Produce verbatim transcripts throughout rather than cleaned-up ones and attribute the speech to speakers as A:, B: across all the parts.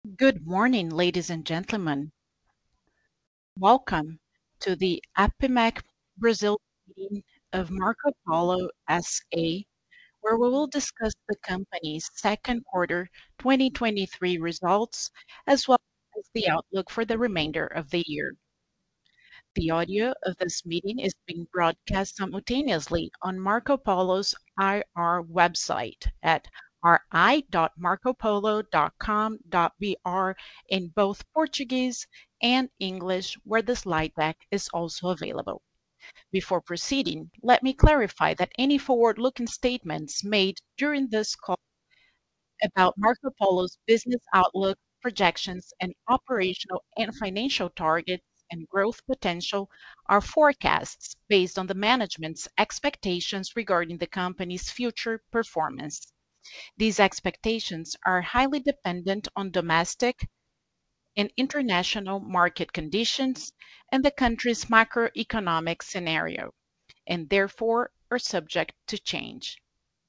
A: Good morning, ladies and gentlemen. Welcome to the APIMEC Brazil meeting of Marco Polo S A, where we will discuss the company's second quarter twenty twenty-three results, as well as the outlook for the remainder of the year. The audio of this meeting is being broadcast simultaneously on Marco Polo's I R website at r i dot marco polo dot com dot b r in both Portuguese and English, where the slide deck is also available. Before proceeding, let me clarify that any forward-looking statements made during this call about Marco Polo's business outlook, projections, and operational and financial targets and growth potential are forecasts based on the management's expectations regarding the company's future performance. These expectations are highly dependent on domestic and international market conditions and the country's macroeconomic scenario, and therefore are subject to change.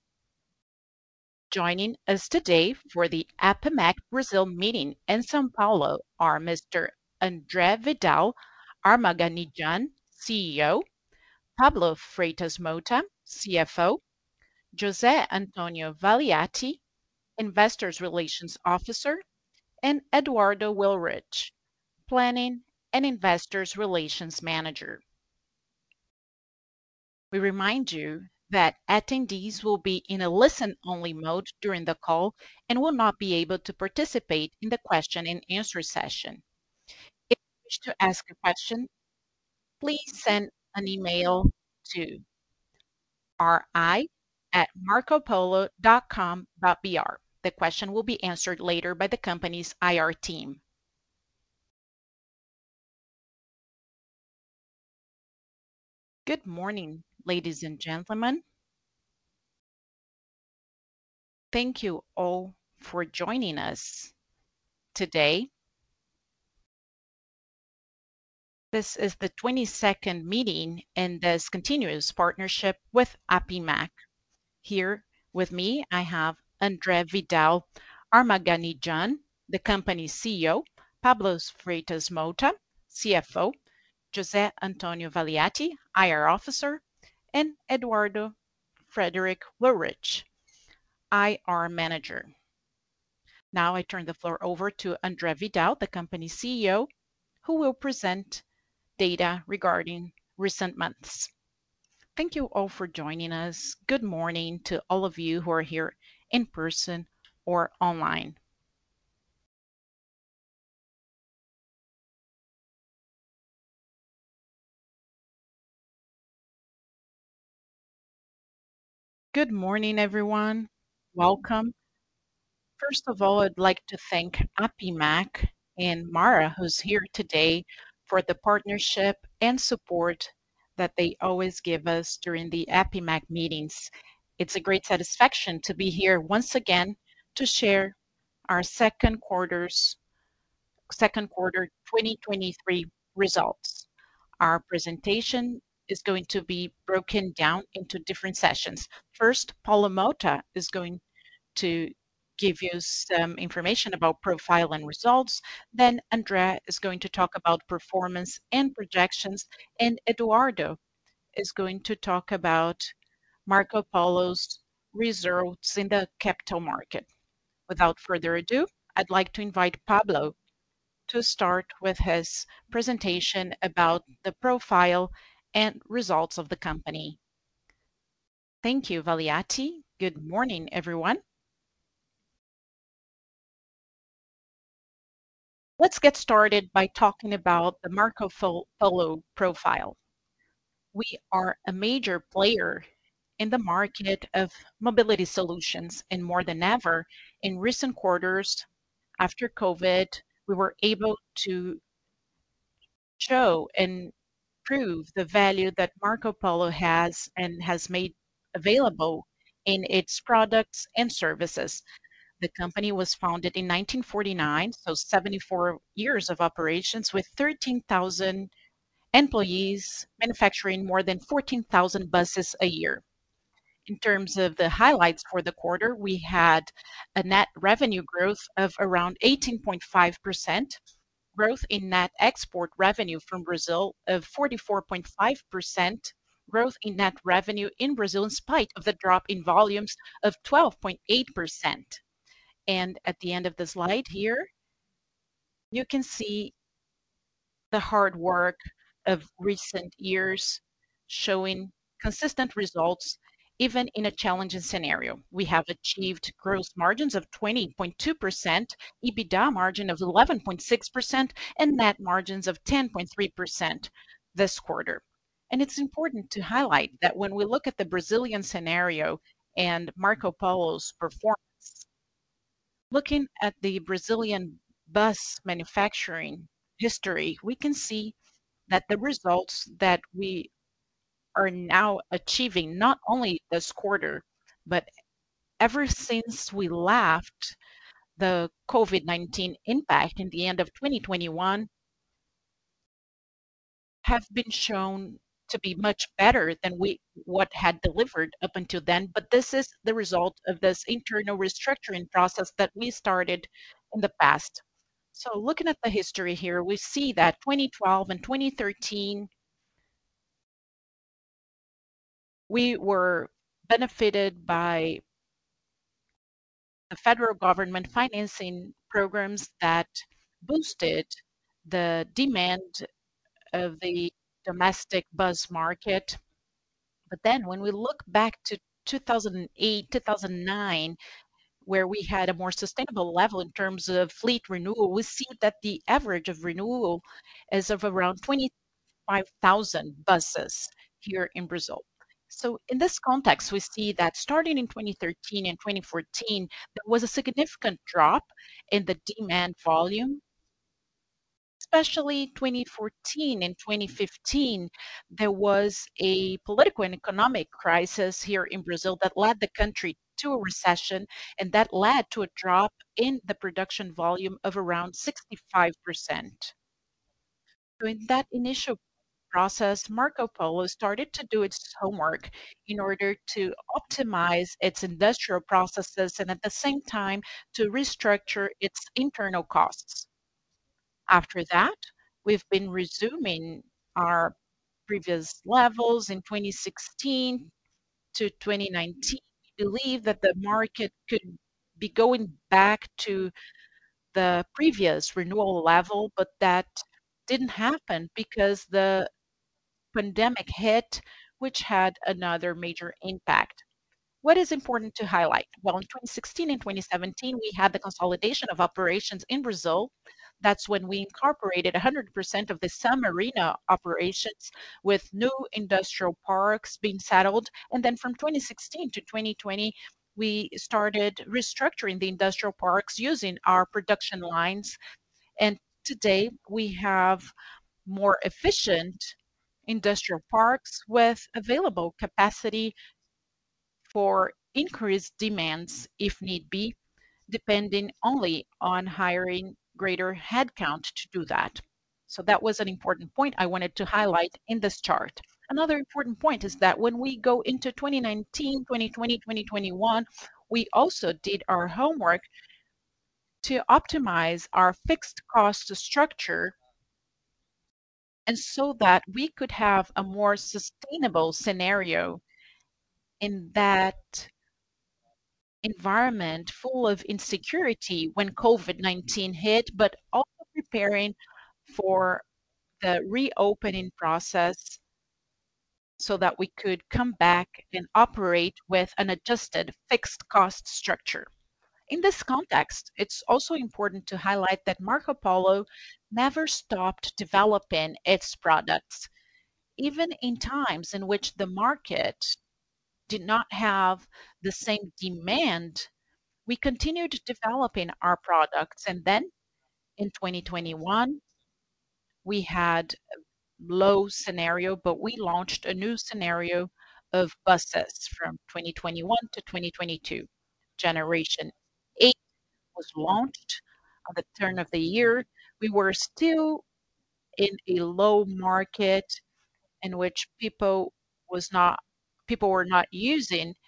A: Joining us today for the APIMEC Brazil meeting in São Paulo are Mister André Vidal Armaganijan, C E O, Pablo Freitas Mota, C F O, José Antonio Valiati, Investor Relations Officer, and Eduardo Willrich, Planning and Investor Relations Manager. We remind you that attendees will be in a listen-only mode during the call and will not be able to participate in the question and answer session. If you wish to ask a question, please send an email to ri at marcopolo dot com dot b r. The question will be answered later by the company's I R team. Good morning, ladies and gentlemen. Thank you all for joining us today. This is the twenty-second meeting in this continuous partnership with APIMEC. Here with me, I have André Vidal Armaganijan, the company's C E O, Pablo Freitas Mota, C F O, José Antonio Valiati, I R Officer, and Eduardo Frederick Willrich, I R Manager. Now I turn the floor over to André Vidal, the company's C E O, who will present data regarding recent months. Thank you all for joining us. Good morning to all of you who are here in person or online. Good morning, everyone. Welcome. First of all, I'd like to thank APIMEC and Mara, who's here today, for the partnership and support that they always give us during the APIMEC meetings. It's a great satisfaction to be here once again to share our second quarter's second quarter twenty twenty-three results. Our presentation is going to be broken down into different sessions. First, Paulo Mota is going to give you some information about profile and results. Then Andrea is going to talk about performance and projections, and Eduardo is going to talk about Marco Polo's results in the capital market. Without further ado, I'd like to invite Pablo to start with his presentation about the profile and results of the company. Thank you, Valiati. Good morning, everyone. Let's get started by talking about the Marco Polo profile. We are a major player in the market of mobility solutions, and more than ever, in recent quarters after COVID, we were able to show and prove the value that Marco Polo has and has made available in its products and services. The company was founded in nineteen forty-nine, so seventy-four years of operations with thirteen thousand employees manufacturing more than fourteen thousand buses a year. In terms of the highlights for the quarter, we had a net revenue growth of around eighteen point five percent, growth in net export revenue from Brazil of forty-four point five percent, growth in net revenue in Brazil in spite of the drop in volumes of twelve point eight percent. And at the end of the slide here, you can see the hard work of recent years showing consistent results even in a challenging scenario. We have achieved gross margins of twenty point two percent, EBITDA margin of eleven point six percent, and net margins of ten point three percent this quarter. And it's important to highlight that when we look at the Brazilian scenario and Marco Polo's performance, looking at the Brazilian bus manufacturing history, we can see that the results that we are now achieving, not only this quarter, but ever since we left the COVID nineteen impact in the end of twenty twenty-one, have been shown to be much better than we what had delivered up until then. But this is the result of this internal restructuring process that we started in the past. So looking at the history here, we see that twenty twelve and twenty thirteen, we were benefited by the federal government financing programs that boosted the demand of the domestic bus market. But then when we look back to two thousand eight, two thousand nine, where we had a more sustainable level in terms of fleet renewal, we see that the average of renewal is of around twenty-five thousand buses here in Brazil. So in this context, we see that starting in twenty thirteen and twenty fourteen, there was a significant drop in the demand volume. Especially twenty fourteen and twenty fifteen, there was a political and economic crisis here in Brazil that led the country to a recession, and that led to a drop in the production volume of around sixty-five percent. So in that initial process, Marco Polo started to do its homework in order to optimize its industrial processes and at the same time to restructure its internal costs. After that, we've been resuming our previous levels in twenty sixteen to twenty nineteen. We believe that the market could be going back to the previous renewal level, but that didn't happen because the pandemic hit, which had another major impact. What is important to highlight? Well, in twenty sixteen and twenty seventeen, we had the consolidation of operations in Brazil. That's when we incorporated one hundred percent of the San Marino operations with new industrial parks being settled. And then from twenty sixteen to twenty twenty, we started restructuring the industrial parks using our production lines. And today we have more efficient industrial parks with available capacity for increased demands if need be, depending only on hiring greater headcount to do that. So that was an important point I wanted to highlight in this chart. Another important point is that when we go into twenty nineteen, twenty twenty, twenty twenty-one, we also did our homework to optimize our fixed cost structure and so that we could have a more sustainable scenario in that environment full of insecurity when COVID nineteen hit, but also preparing for the reopening process so that we could come back and operate with an adjusted fixed cost structure. In this context, it's also important to highlight that Marco Polo never stopped developing its products, even in times in which the market did not have the same demand. We continued developing our products, and then in twenty twenty-one, we had a low scenario, but we launched a new scenario of buses from twenty twenty-one to twenty twenty-two. Generation eight was launched at the turn of the year. We were still in a low market in which people was not people were not using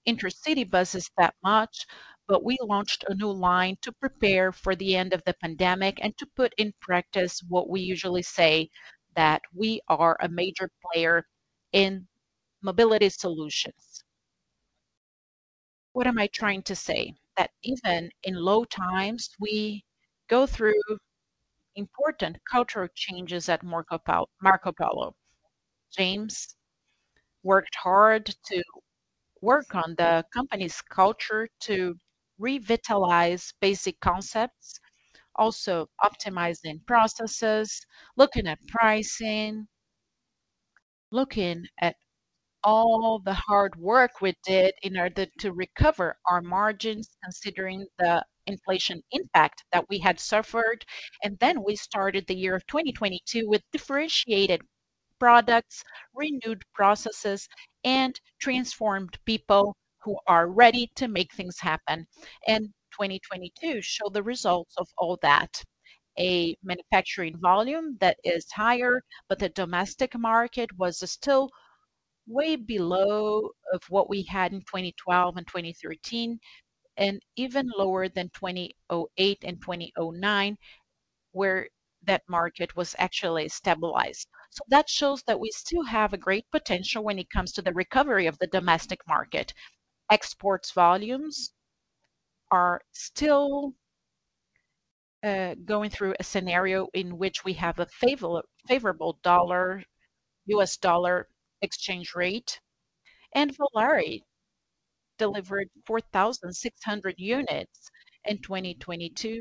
A: intercity buses that much, but we launched a new line to prepare for the end of the pandemic and to put in practice what we usually say, that we are a major player in mobility solutions. What am I trying to say? That even in low times, we go through important cultural changes at Marco Polo. Marco Polo. James worked hard to work on the company's culture to revitalize basic concepts, also optimizing processes, looking at pricing, looking at all the hard work we did in order to recover our margins, considering the inflation impact that we had suffered. And then we started the year of twenty twenty-two with differentiated products, renewed processes, and transformed people who are ready to make things happen. And twenty twenty-two showed the results of all that. A manufacturing volume that is higher, but the domestic market was still way below of what we had in twenty twelve and twenty thirteen, and even lower than two thousand eight and two thousand nine, where that market was actually stabilized. So that shows that we still have a great potential when it comes to the recovery of the domestic market. Exports volumes are still uh, going through a scenario in which we have a favor- favorable dollar, U S dollar exchange rate, and Volare delivered four thousand six hundred units in twenty twenty-two,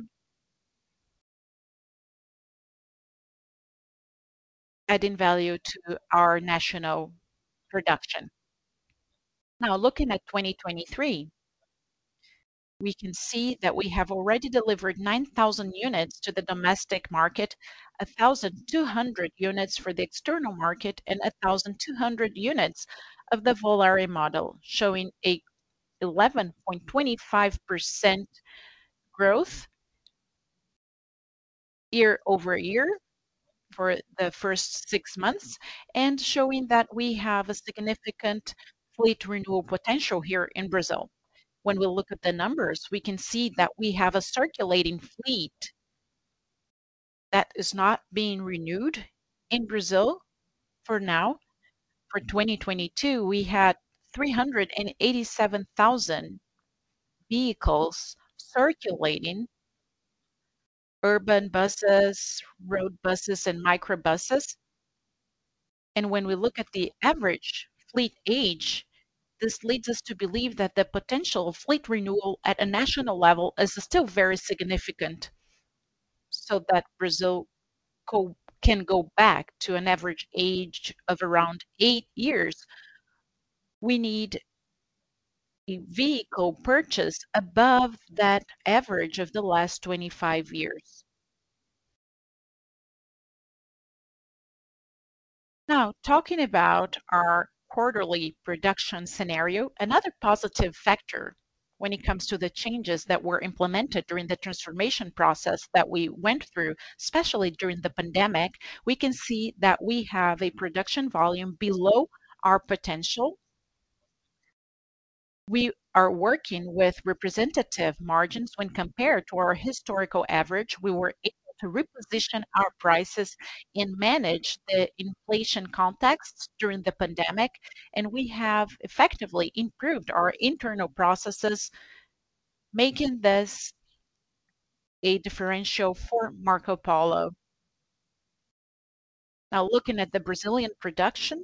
A: adding value to our national production. Now, looking at twenty twenty-three, we can see that we have already delivered nine thousand units to the domestic market, one thousand two hundred units for the external market, and one thousand two hundred units of the Volare model, showing a eleven point two five percent growth year over year for the first six months, and showing that we have a significant fleet renewal potential here in Brazil. When we look at the numbers, we can see that we have a circulating fleet that is not being renewed in Brazil for now. For twenty twenty-two, we had three hundred eighty-seven thousand vehicles circulating, urban buses, road buses, and microbuses. And when we look at the average fleet age, this leads us to believe that the potential of fleet renewal at a national level is still very significant, so that Brazil co- can go back to an average age of around eight years. We need a vehicle purchase above that average of the last twenty-five years. Now, talking about our quarterly production scenario, another positive factor when it comes to the changes that were implemented during the transformation process that we went through, especially during the pandemic, we can see that we have a production volume below our potential. We are working with representative margins when compared to our historical average. We were able to reposition our prices and manage the inflation context during the pandemic, and we have effectively improved our internal processes, making this a differential for Marco Polo. Now, looking at the Brazilian production,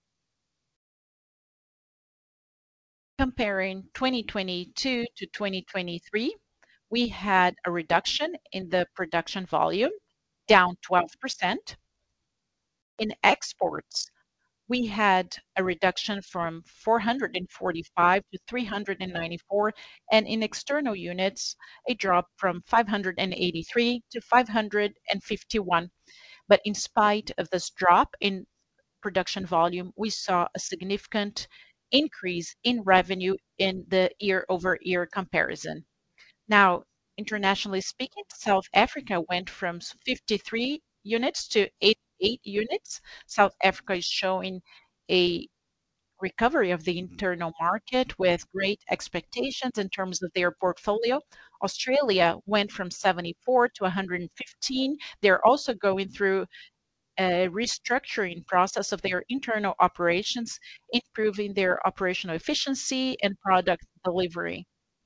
A: comparing twenty twenty-two to twenty twenty-three, we had a reduction in the production volume, down twelve percent. In exports, we had a reduction from four hundred forty-five to three hundred ninety-four, and in external units, a drop from five hundred eighty-three to five hundred fifty-one. But in spite of this drop in production volume, we saw a significant increase in revenue in the year-over-year comparison. Now, internationally speaking, South Africa went from fifty-three units to eighty-eight units. South Africa is showing a recovery of the internal market with great expectations in terms of their portfolio. Australia went from seventy-four to one hundred fifteen. They're also going through a restructuring process of their internal operations, improving their operational efficiency and product delivery.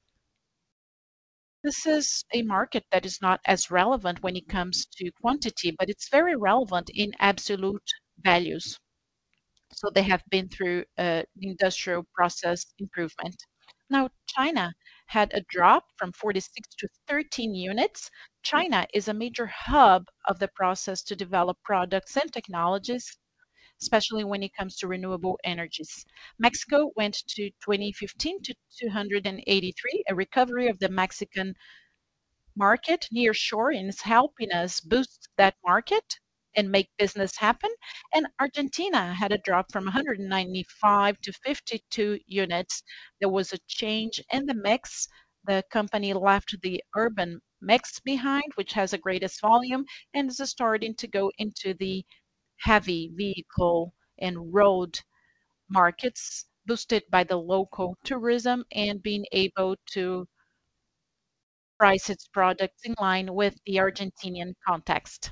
A: This is a market that is not as relevant when it comes to quantity, but it's very relevant in absolute values. So they have been through uh, industrial process improvement. Now, China had a drop from forty-six to thirteen units. China is a major hub of the process to develop products and technologies, especially when it comes to renewable energies. Mexico went to twenty fifteen to two hundred eighty-three, a recovery of the Mexican market. Nearshoring is helping us boost that market and make business happen. And Argentina had a drop from one hundred ninety-five to fifty-two units. There was a change in the mix. The company left the urban mix behind, which has the greatest volume, and is starting to go into the heavy vehicle and road markets, boosted by the local tourism and being able to price its products in line with the Argentinian context.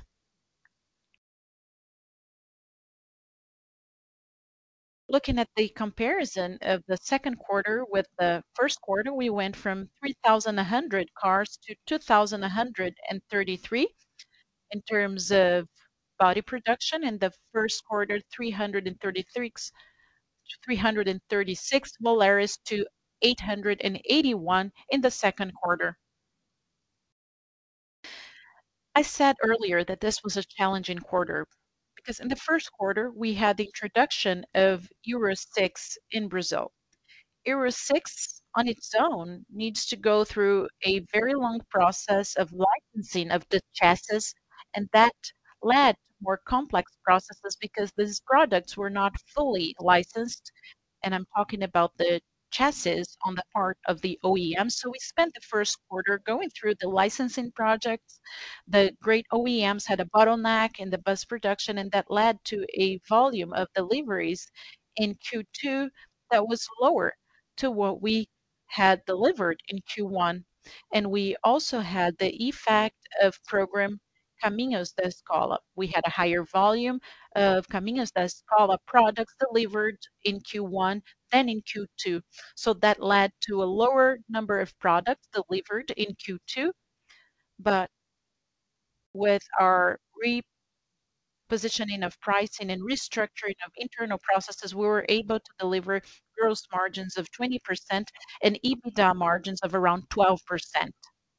A: Looking at the comparison of the second quarter with the first quarter, we went from three thousand one hundred cars to two thousand one hundred thirty-three in terms of body production. In the first quarter, three hundred thirty-six, three hundred thirty-six, Volaris to eight hundred eighty-one in the second quarter. I said earlier that this was a challenging quarter because in the first quarter, we had the introduction of Euro six in Brazil. Euro six on its own needs to go through a very long process of licensing of the chassis, and that led to more complex processes because these products were not fully licensed, and I'm talking about the chassis on the part of the O E M. So we spent the first quarter going through the licensing projects. The great O E Ms had a bottleneck in the bus production, and that led to a volume of deliveries in Q two that was lower to what we had delivered in Q one. And we also had the effect of program Caminhos da Escola. We had a higher volume of Caminhos da Escola products delivered in Q one than in Q two. So that led to a lower number of products delivered in Q two, but with our repositioning of pricing and restructuring of internal processes, we were able to deliver gross margins of twenty percent and EBITDA margins of around twelve percent.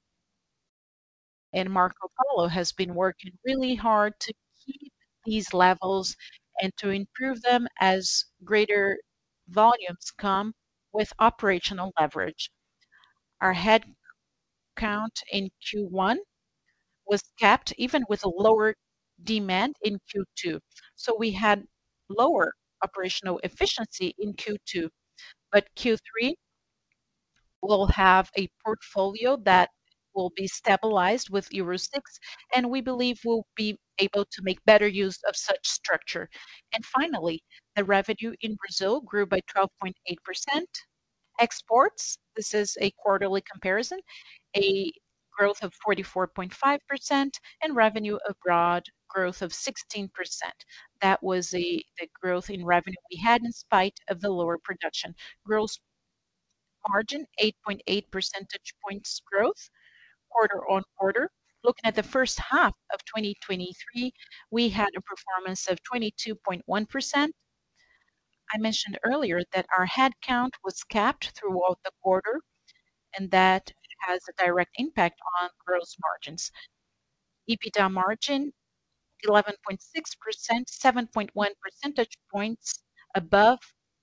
A: And Marco Polo has been working really hard to keep these levels and to improve them as greater volumes come with operational leverage. Our head count in Q one was kept even with a lower demand in Q two. So we had lower operational efficiency in Q two, but Q three will have a portfolio that will be stabilized with Euro six, and we believe we'll be able to make better use of such structure. And finally, the revenue in Brazil grew by twelve point eight percent. Exports, this is a quarterly comparison, a growth of forty-four point five percent, and revenue abroad growth of sixteen percent. That was a the growth in revenue we had in spite of the lower production. Gross margin, eight point eight percentage points growth quarter-on-quarter. Looking at the first half of twenty twenty-three, we had a performance of twenty-two point one percent. I mentioned earlier that our headcount was capped throughout the quarter, and that has a direct impact on gross margins. EBITDA margin, eleven point six percent, seven point one percentage points above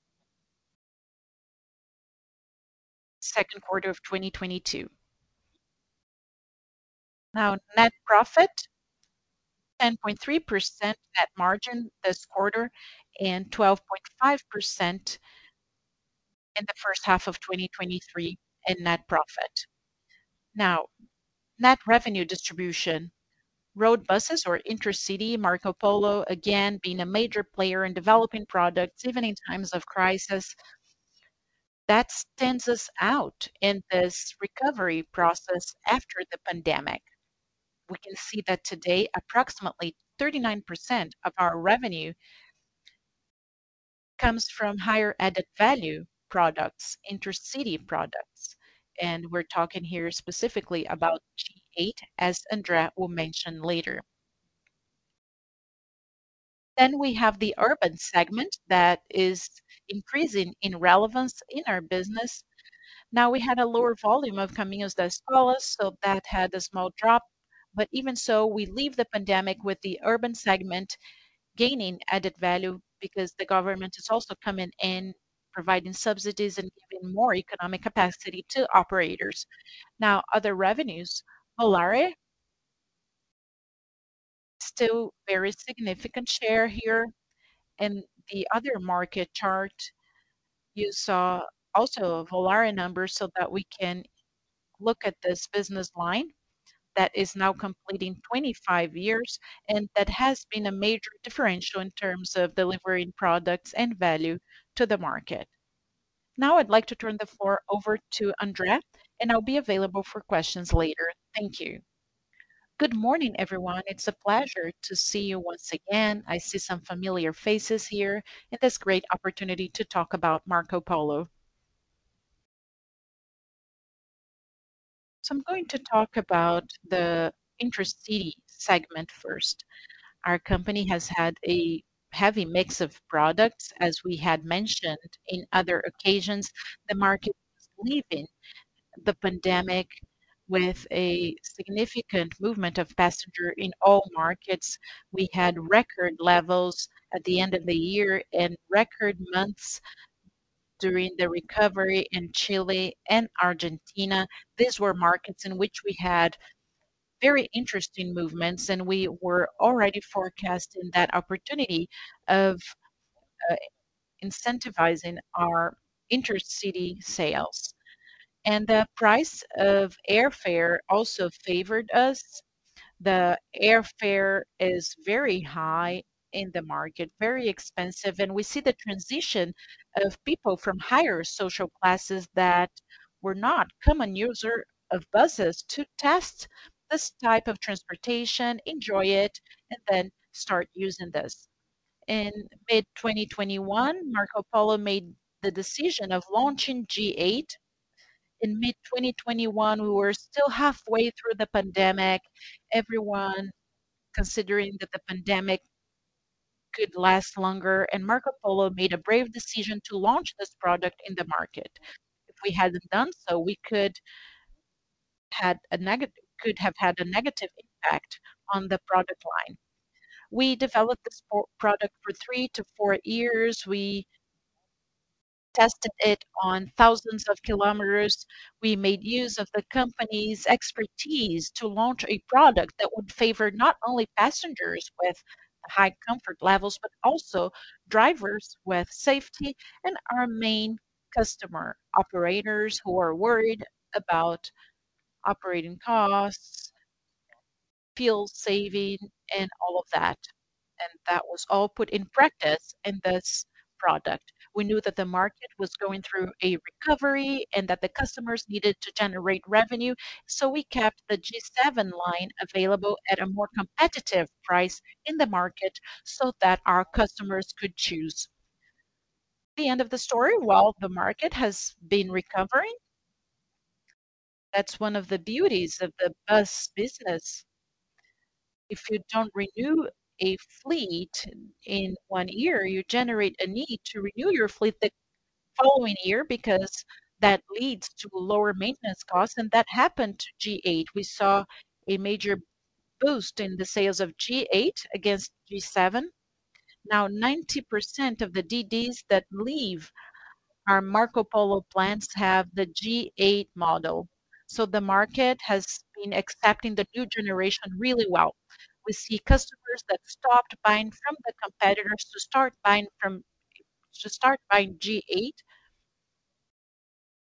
A: second quarter of twenty twenty-two. Now, net profit, ten point three percent net margin this quarter and twelve point five percent in the first half of twenty twenty-three in net profit. Now, net revenue distribution. Road buses or intercity, Marco Polo, again, being a major player in developing products, even in times of crisis, that stands us out in this recovery process after the pandemic. We can see that today, approximately thirty-nine percent of our revenue comes from higher added value products, intercity products. And we're talking here specifically about G eight, as Andrea will mention later. Then we have the urban segment that is increasing in relevance in our business. Now we had a lower volume of Caminhos da Escola, so that had a small drop. But even so, we leave the pandemic with the urban segment gaining added value because the government is also coming in, providing subsidies and giving more economic capacity to operators. Now, other revenues, Volare, still very significant share here. And the other market chart, you saw also Volare numbers so that we can look at this business line that is now completing twenty-five years and that has been a major differential in terms of delivering products and value to the market. Now I'd like to turn the floor over to Andrea, and I'll be available for questions later. Thank you. Good morning, everyone. It's a pleasure to see you once again. I see some familiar faces here, and this great opportunity to talk about Marco Polo. So I'm going to talk about the intercity segment first. Our company has had a heavy mix of products. As we had mentioned in other occasions, the market was leaving the pandemic with a significant movement of passenger in all markets. We had record levels at the end of the year and record months during the recovery in Chile and Argentina. These were markets in which we had very interesting movements, and we were already forecasting that opportunity of uh, incentivizing our intercity sales. And the price of airfare also favored us. The airfare is very high in the market, very expensive, and we see the transition of people from higher social classes that were not common user of buses to test this type of transportation, enjoy it, and then start using this. In mid twenty twenty-one, Marco Polo made the decision of launching G eight. In mid twenty twenty-one, we were still halfway through the pandemic. Everyone considering that the pandemic could last longer, and Marco Polo made a brave decision to launch this product in the market. If we hadn't done so, we could had a negative could have had a negative impact on the product line. We developed this po- product for three to four years. We tested it on thousands of kilometers. We made use of the company's expertise to launch a product that would favor not only passengers with high comfort levels, but also drivers with safety and our main customer operators who are worried about operating costs, fuel saving, and all of that. And that was all put in practice in this product. We knew that the market was going through a recovery and that the customers needed to generate revenue, so we kept the G seven line available at a more competitive price in the market so that our customers could choose. The end of the story, while the market has been recovering, that's one of the beauties of the bus business. If you don't renew a fleet in one year, you generate a need to renew your fleet the following year because that leads to lower maintenance costs, and that happened to G eight. We saw a major boost in the sales of G eight against G seven. Now, ninety percent of the D Ds that leave our Marco Polo plants have the G eight model. So the market has been accepting the new generation really well. We see customers that stopped buying from the competitors to start buying from to start buying G eight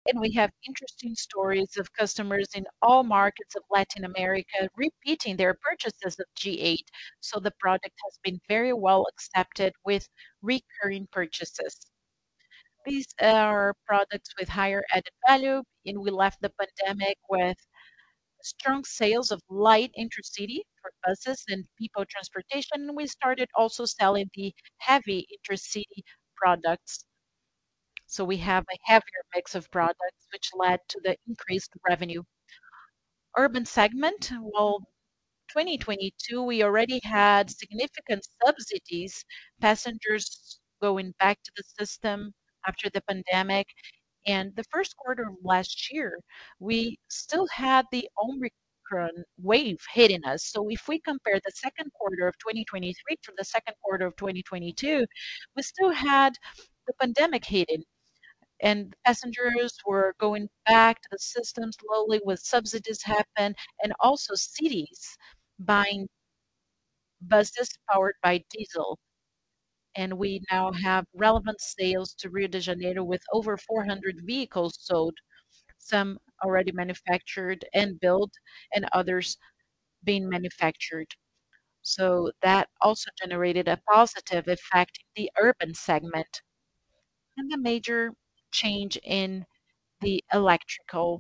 A: And we have interesting stories of customers in all markets of Latin America repeating their purchases of G eight. So the product has been very well accepted with recurring purchases. These are products with higher added value, and we left the pandemic with strong sales of light intercity for buses and people transportation. And we started also selling the heavy intercity products. So we have a heavier mix of products, which led to the increased revenue. Urban segment, well, twenty twenty-two, we already had significant subsidies, passengers going back to the system after the pandemic. And the first quarter of last year, we still had the Omicron wave hitting us. So if we compare the second quarter of twenty twenty-three to the second quarter of twenty twenty-two, we still had the pandemic hitting, and passengers were going back to the system slowly with subsidies happen, and also cities buying buses powered by diesel. And we now have relevant sales to Rio de Janeiro with over four hundred vehicles sold, some already manufactured and built, and others being manufactured. So that also generated a positive effect in the urban segment. And the major change in the electrical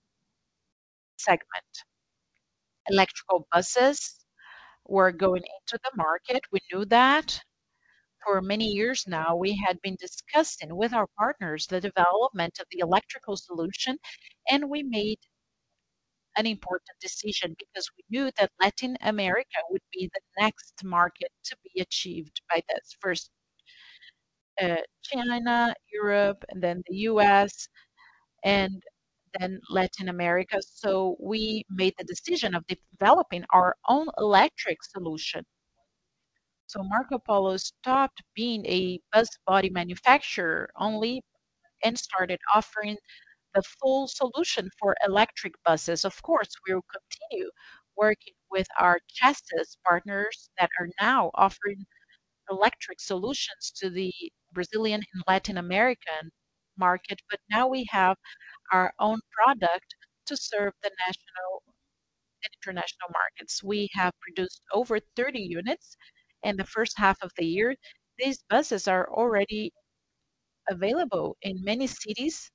A: segment. Electrical buses were going into the market. We knew that. For many years now, we had been discussing with our partners the development of the electrical solution, and we made an important decision because we knew that Latin America would be the next market to be achieved by this. First, uh, China, Europe, and then the U S, and then Latin America. So we made the decision of developing our own electric solution. So Marco Polo stopped being a bus body manufacturer only and started offering the full solution for electric buses. Of course, we will continue working with our chassis partners that are now offering electric solutions to the Brazilian and Latin American market, but now we have our own product to serve the national and international markets. We have produced over thirty units in the first half of the year. These buses are already available in many cities,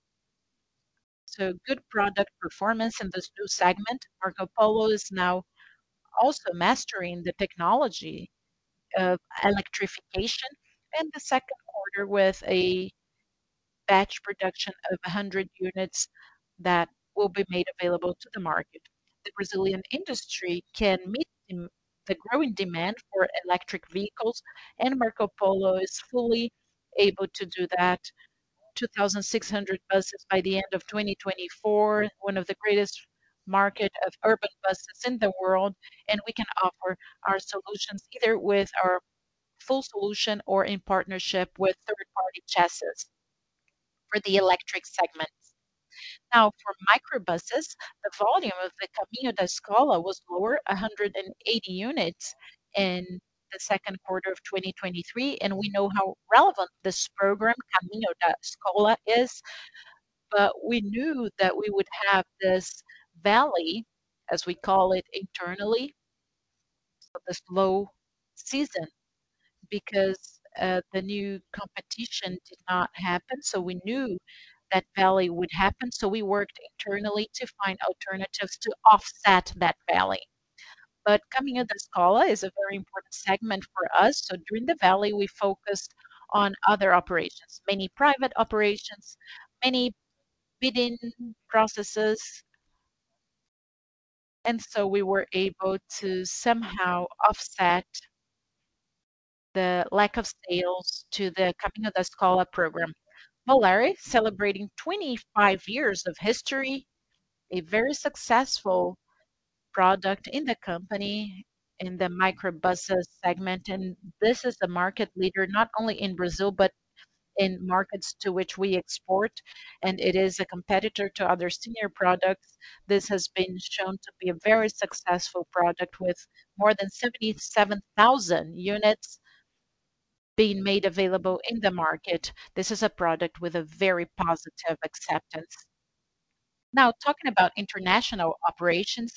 A: so good product performance in this new segment. Marco Polo is now also mastering the technology of electrification, and the second quarter with a batch production of one hundred units that will be made available to the market. The Brazilian industry can meet dem- the growing demand for electric vehicles, and Marco Polo is fully able to do that. two thousand six hundred buses by the end of twenty twenty-four, one of the greatest market of urban buses in the world, and we can offer our solutions either with our full solution or in partnership with third-party chassis for the electric segment. Now, for microbuses, the volume of the Caminho da Escola was lower, one hundred eighty units in the second quarter of twenty twenty-three, and we know how relevant this program, Caminho da Escola, is, but we knew that we would have this valley, as we call it internally, so this low season because uh, the new competition did not happen. So we knew that valley would happen. So we worked internally to find alternatives to offset that valley. But Caminho da Escola is a very important segment for us. So during the valley, we focused on other operations, many private operations, many bidding processes. And so we were able to somehow offset the lack of sales to the Caminho da Escola program. Volare, celebrating twenty-five years of history, a very successful product in the company in the microbuses segment. And this is the market leader not only in Brazil, but in markets to which we export. And it is a competitor to other senior products. This has been shown to be a very successful product with more than seventy-seven thousand units being made available in the market. This is a product with a very positive acceptance. Now, talking about international operations,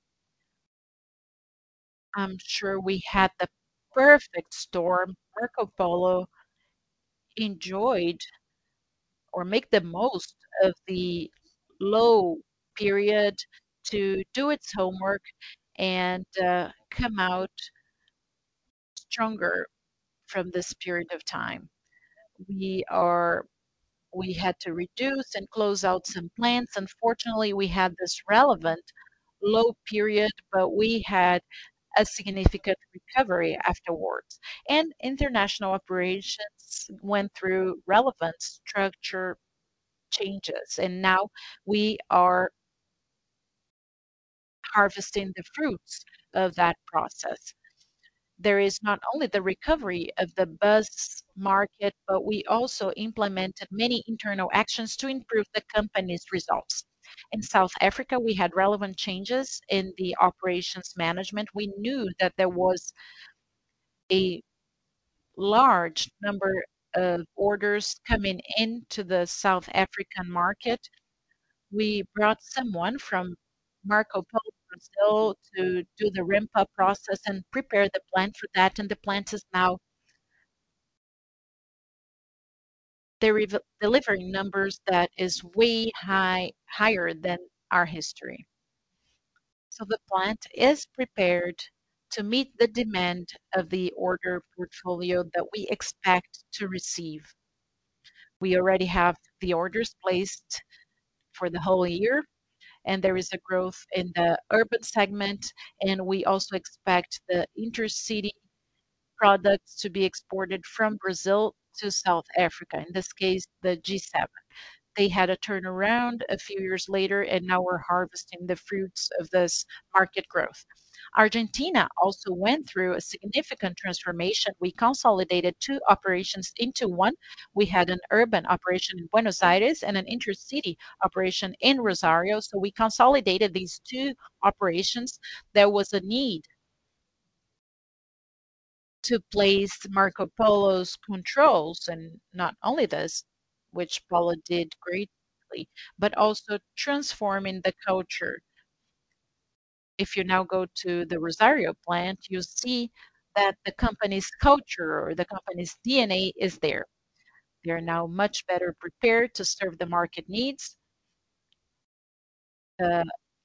A: I'm sure we had the perfect storm. Marco Polo enjoyed or make the most of the low period to do its homework and uh, come out stronger from this period of time. We are we had to reduce and close out some plants. Unfortunately, we had this relevant low period, but we had a significant recovery afterwards. And international operations went through relevant structure changes, and now we are harvesting the fruits of that process. There is not only the recovery of the bus market, but we also implemented many internal actions to improve the company's results. In South Africa, we had relevant changes in the operations management. We knew that there was a large number of orders coming into the South African market. We brought someone from Marco Polo Brazil to do the ramp-up process and prepare the plant for that, and the plant is now deriv- delivering numbers that is way high higher than our history. So the plant is prepared to meet the demand of the order portfolio that we expect to receive. We already have the orders placed for the whole year, and there is a growth in the urban segment, and we also expect the intercity products to be exported from Brazil to South Africa, in this case, the G seven. They had a turnaround a few years later, and now we're harvesting the fruits of this market growth. Argentina also went through a significant transformation. We consolidated two operations into one. We had an urban operation in Buenos Aires and an intercity operation in Rosario. So we consolidated these two operations. There was a need to place Marco Polo's controls, and not only this, which Polo did greatly, but also transforming the culture. If you now go to the Rosario plant, you see that the company's culture or the company's D N A is there. They're now much better prepared to serve the market needs. Uh,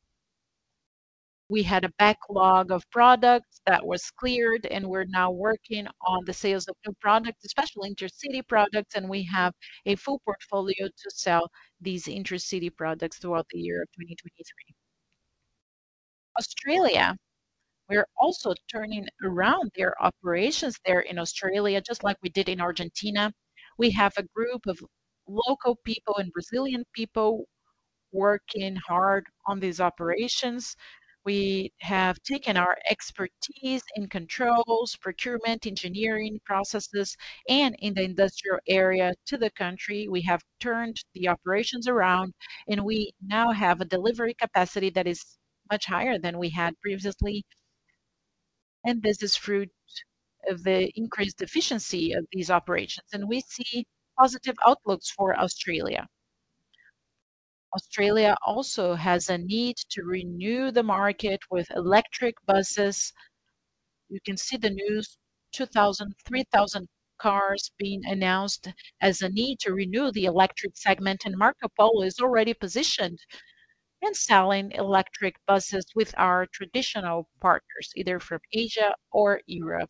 A: we had a backlog of products that was cleared, and we're now working on the sales of new products, especially intercity products, and we have a full portfolio to sell these intercity products throughout the year of twenty twenty-three. Australia, we're also turning around their operations there in Australia, just like we did in Argentina. We have a group of local people and Brazilian people working hard on these operations. We have taken our expertise in controls, procurement, engineering processes, and in the industrial area to the country. We have turned the operations around, and we now have a delivery capacity that is much higher than we had previously. And this is fruit of the increased efficiency of these operations. And we see positive outlooks for Australia. Australia also has a need to renew the market with electric buses. You can see the news, two thousand, three thousand cars being announced as a need to renew the electric segment, and Marco Polo is already positioned in selling electric buses with our traditional partners, either from Asia or Europe.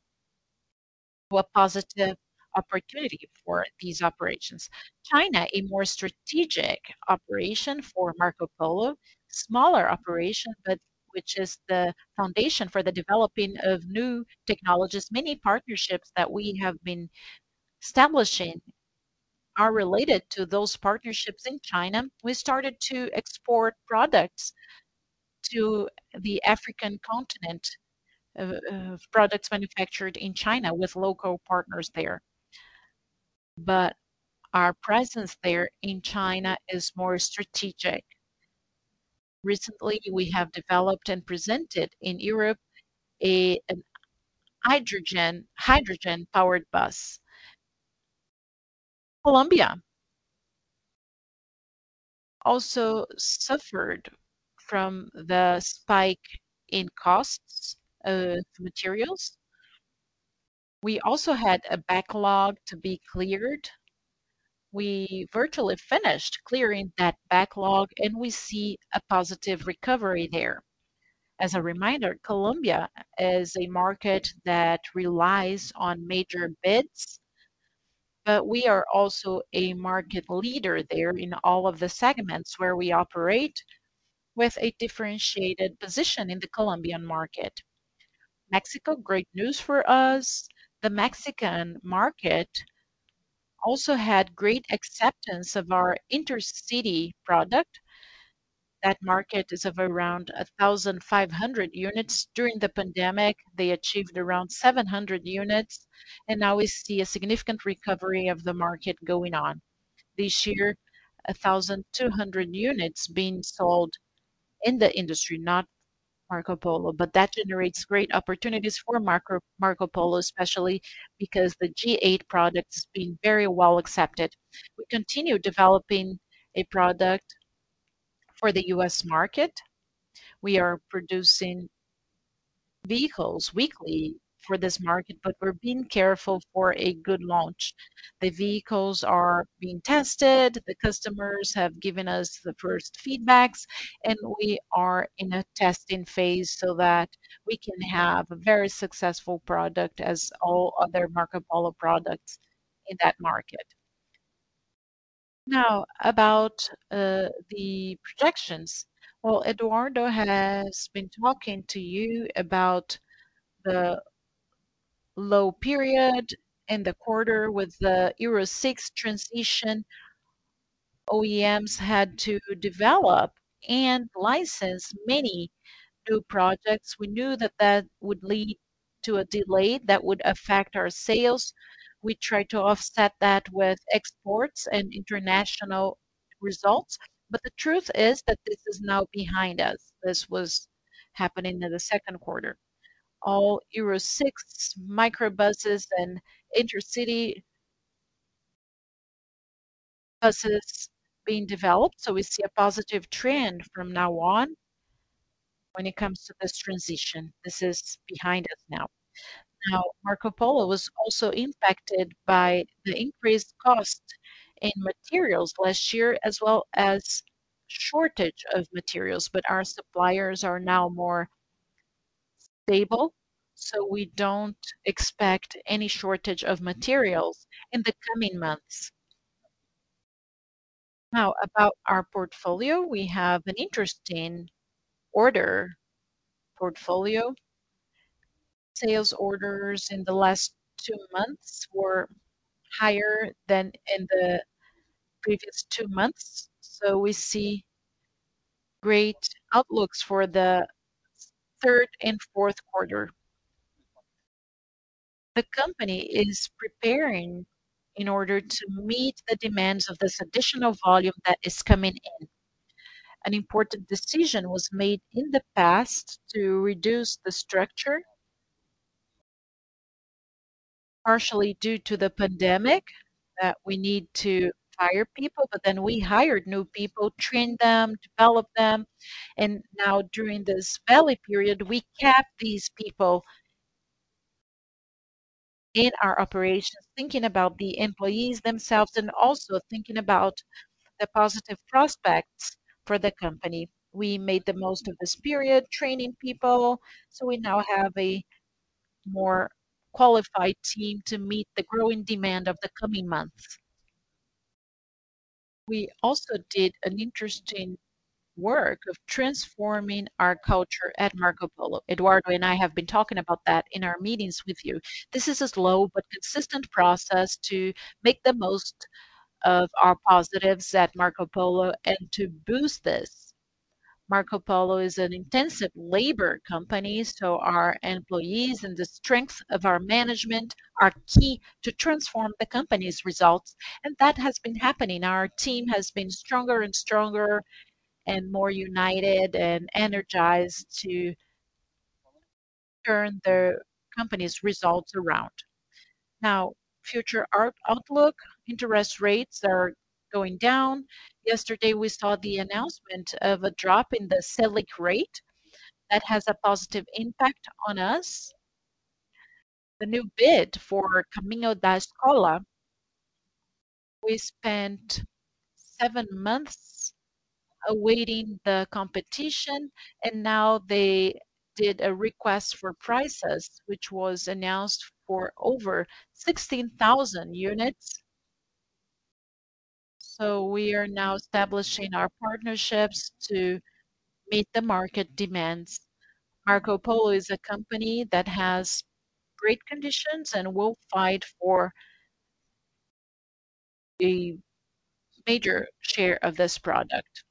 A: A positive opportunity for these operations. China, a more strategic operation for Marco Polo, smaller operation, but which is the foundation for the developing of new technologies. Many partnerships that we have been establishing are related to those partnerships in China. We started to export products to the African continent, uh, uh, products manufactured in China with local partners there. But our presence there in China is more strategic. Recently, we have developed and presented in Europe a an hydrogen hydrogen powered bus. Colombia, also suffered from the spike in costs of materials. We also had a backlog to be cleared. We virtually finished clearing that backlog, and we see a positive recovery there. As a reminder, Colombia is a market that relies on major bids, but we are also a market leader there in all of the segments where we operate with a differentiated position in the Colombian market. Mexico, great news for us. The Mexican market also had great acceptance of our intercity product. That market is of around one thousand five hundred units. During the pandemic, they achieved around seven hundred units, and now we see a significant recovery of the market going on. This year, one thousand two hundred units being sold in the industry, not Marco Polo, but that generates great opportunities for Marco, Marco Polo, especially because the G eight product is being very well accepted. We continue developing a product for the U S market. We are producing vehicles weekly for this market, but we're being careful for a good launch. The vehicles are being tested, the customers have given us the first feedbacks, and we are in a testing phase so that we can have a very successful product as all other Marco Polo products in that market. Now, about uh, the projections. Well, Eduardo has been talking to you about the low period in the quarter with the Euro six transition. O E Ms had to develop and license many new projects. We knew that that would lead to a delay that would affect our sales. We tried to offset that with exports and international results. But the truth is that this is now behind us. This was happening in the second quarter. All Euro six microbuses and intercity buses being developed. So we see a positive trend from now on when it comes to this transition. This is behind us now. Now, Marco Polo was also impacted by the increased cost in materials last year, as well as shortage of materials, but our suppliers are now more stable, so we don't expect any shortage of materials in the coming months. Now, about our portfolio, we have an interesting order portfolio. Sales orders in the last two months were higher than in the previous two months. So we see great outlooks for the third and fourth quarter. The company is preparing in order to meet the demands of this additional volume that is coming in. An important decision was made in the past to reduce the structure, partially due to the pandemic, that we need to fire people, but then we hired new people, trained them, developed them, and now during this valley period, we kept these people in our operations, thinking about the employees themselves and also thinking about the positive prospects for the company. We made the most of this period, training people, so we now have a more qualified team to meet the growing demand of the coming months. We also did an interesting work of transforming our culture at Marco Polo. Eduardo and I have been talking about that in our meetings with you. This is a slow but consistent process to make the most of our positives at Marco Polo and to boost this. Marco Polo is an intensive labor company, so our employees and the strength of our management are key to transform the company's results. And that has been happening. Our team has been stronger and stronger and more united and energized to turn the company's results around. Now, future art outlook, interest rates are going down. Yesterday, we saw the announcement of a drop in the Selic rate that has a positive impact on us. The new bid for Caminho da Escola, we spent seven months awaiting the competition, and now they did a request for prices, which was announced for over sixteen thousand units. So we are now establishing our partnerships to meet the market demands. Marco Polo is a company that has great conditions and will fight for a major share of this product.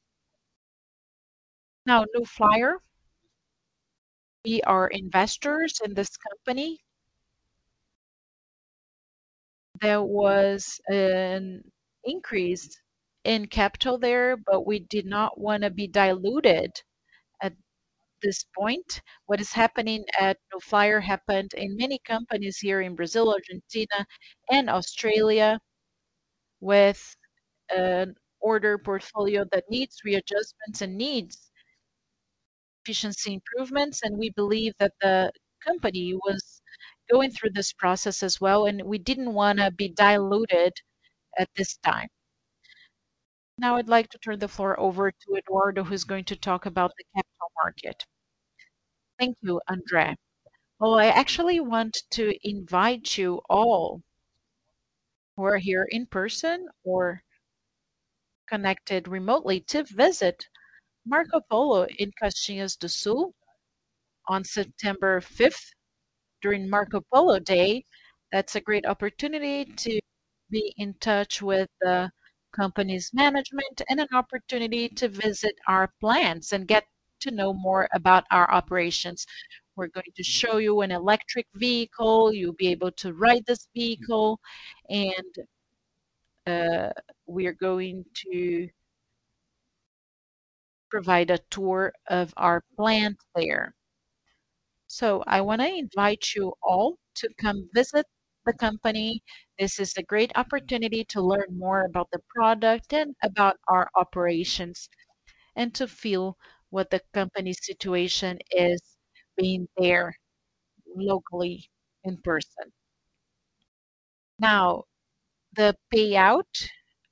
A: Now, New Flyer, we are investors in this company. There was an increase in capital there, but we did not want to be diluted at this point. What is happening at New Flyer happened in many companies here in Brazil, Argentina, and Australia with an order portfolio that needs readjustments and needs efficiency improvements. And we believe that the company was going through this process as well, and we didn't want to be diluted at this time. Now I'd like to turn the floor over to Eduardo, who's going to talk about the capital market. Thank you, Andre. Well, I actually want to invite you all who are here in person or connected remotely to visit Marco Polo in Caxias do Sul on September fifth during Marco Polo Day. That's a great opportunity to be in touch with the company's management and an opportunity to visit our plants and get to know more about our operations. We're going to show you an electric vehicle. You'll be able to ride this vehicle, and uh, we are going to provide a tour of our plant there. So I want to invite you all to come visit the company. This is a great opportunity to learn more about the product and about our operations and to feel what the company's situation is being there locally in person. Now, the payout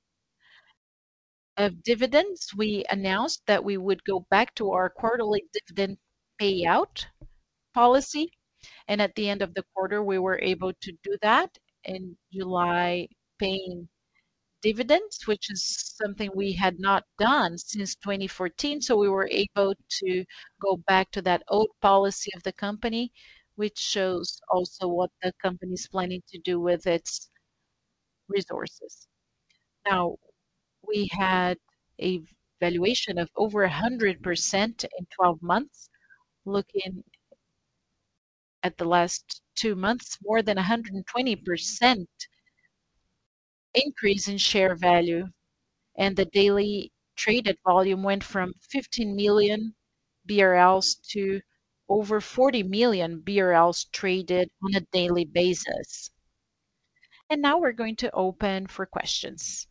A: of dividends, we announced that we would go back to our quarterly dividend payout policy. And at the end of the quarter, we were able to do that in July, paying dividends, which is something we had not done since twenty fourteen. So we were able to go back to that old policy of the company, which shows also what the company is planning to do with its resources. Now, we had a valuation of over one hundred percent in twelve months. Looking at the last two months, more than one hundred twenty percent increase in share value, and the daily traded volume went from fifteen million B R Ls to over forty million B R Ls traded on a daily basis. And now we're going to open for questions.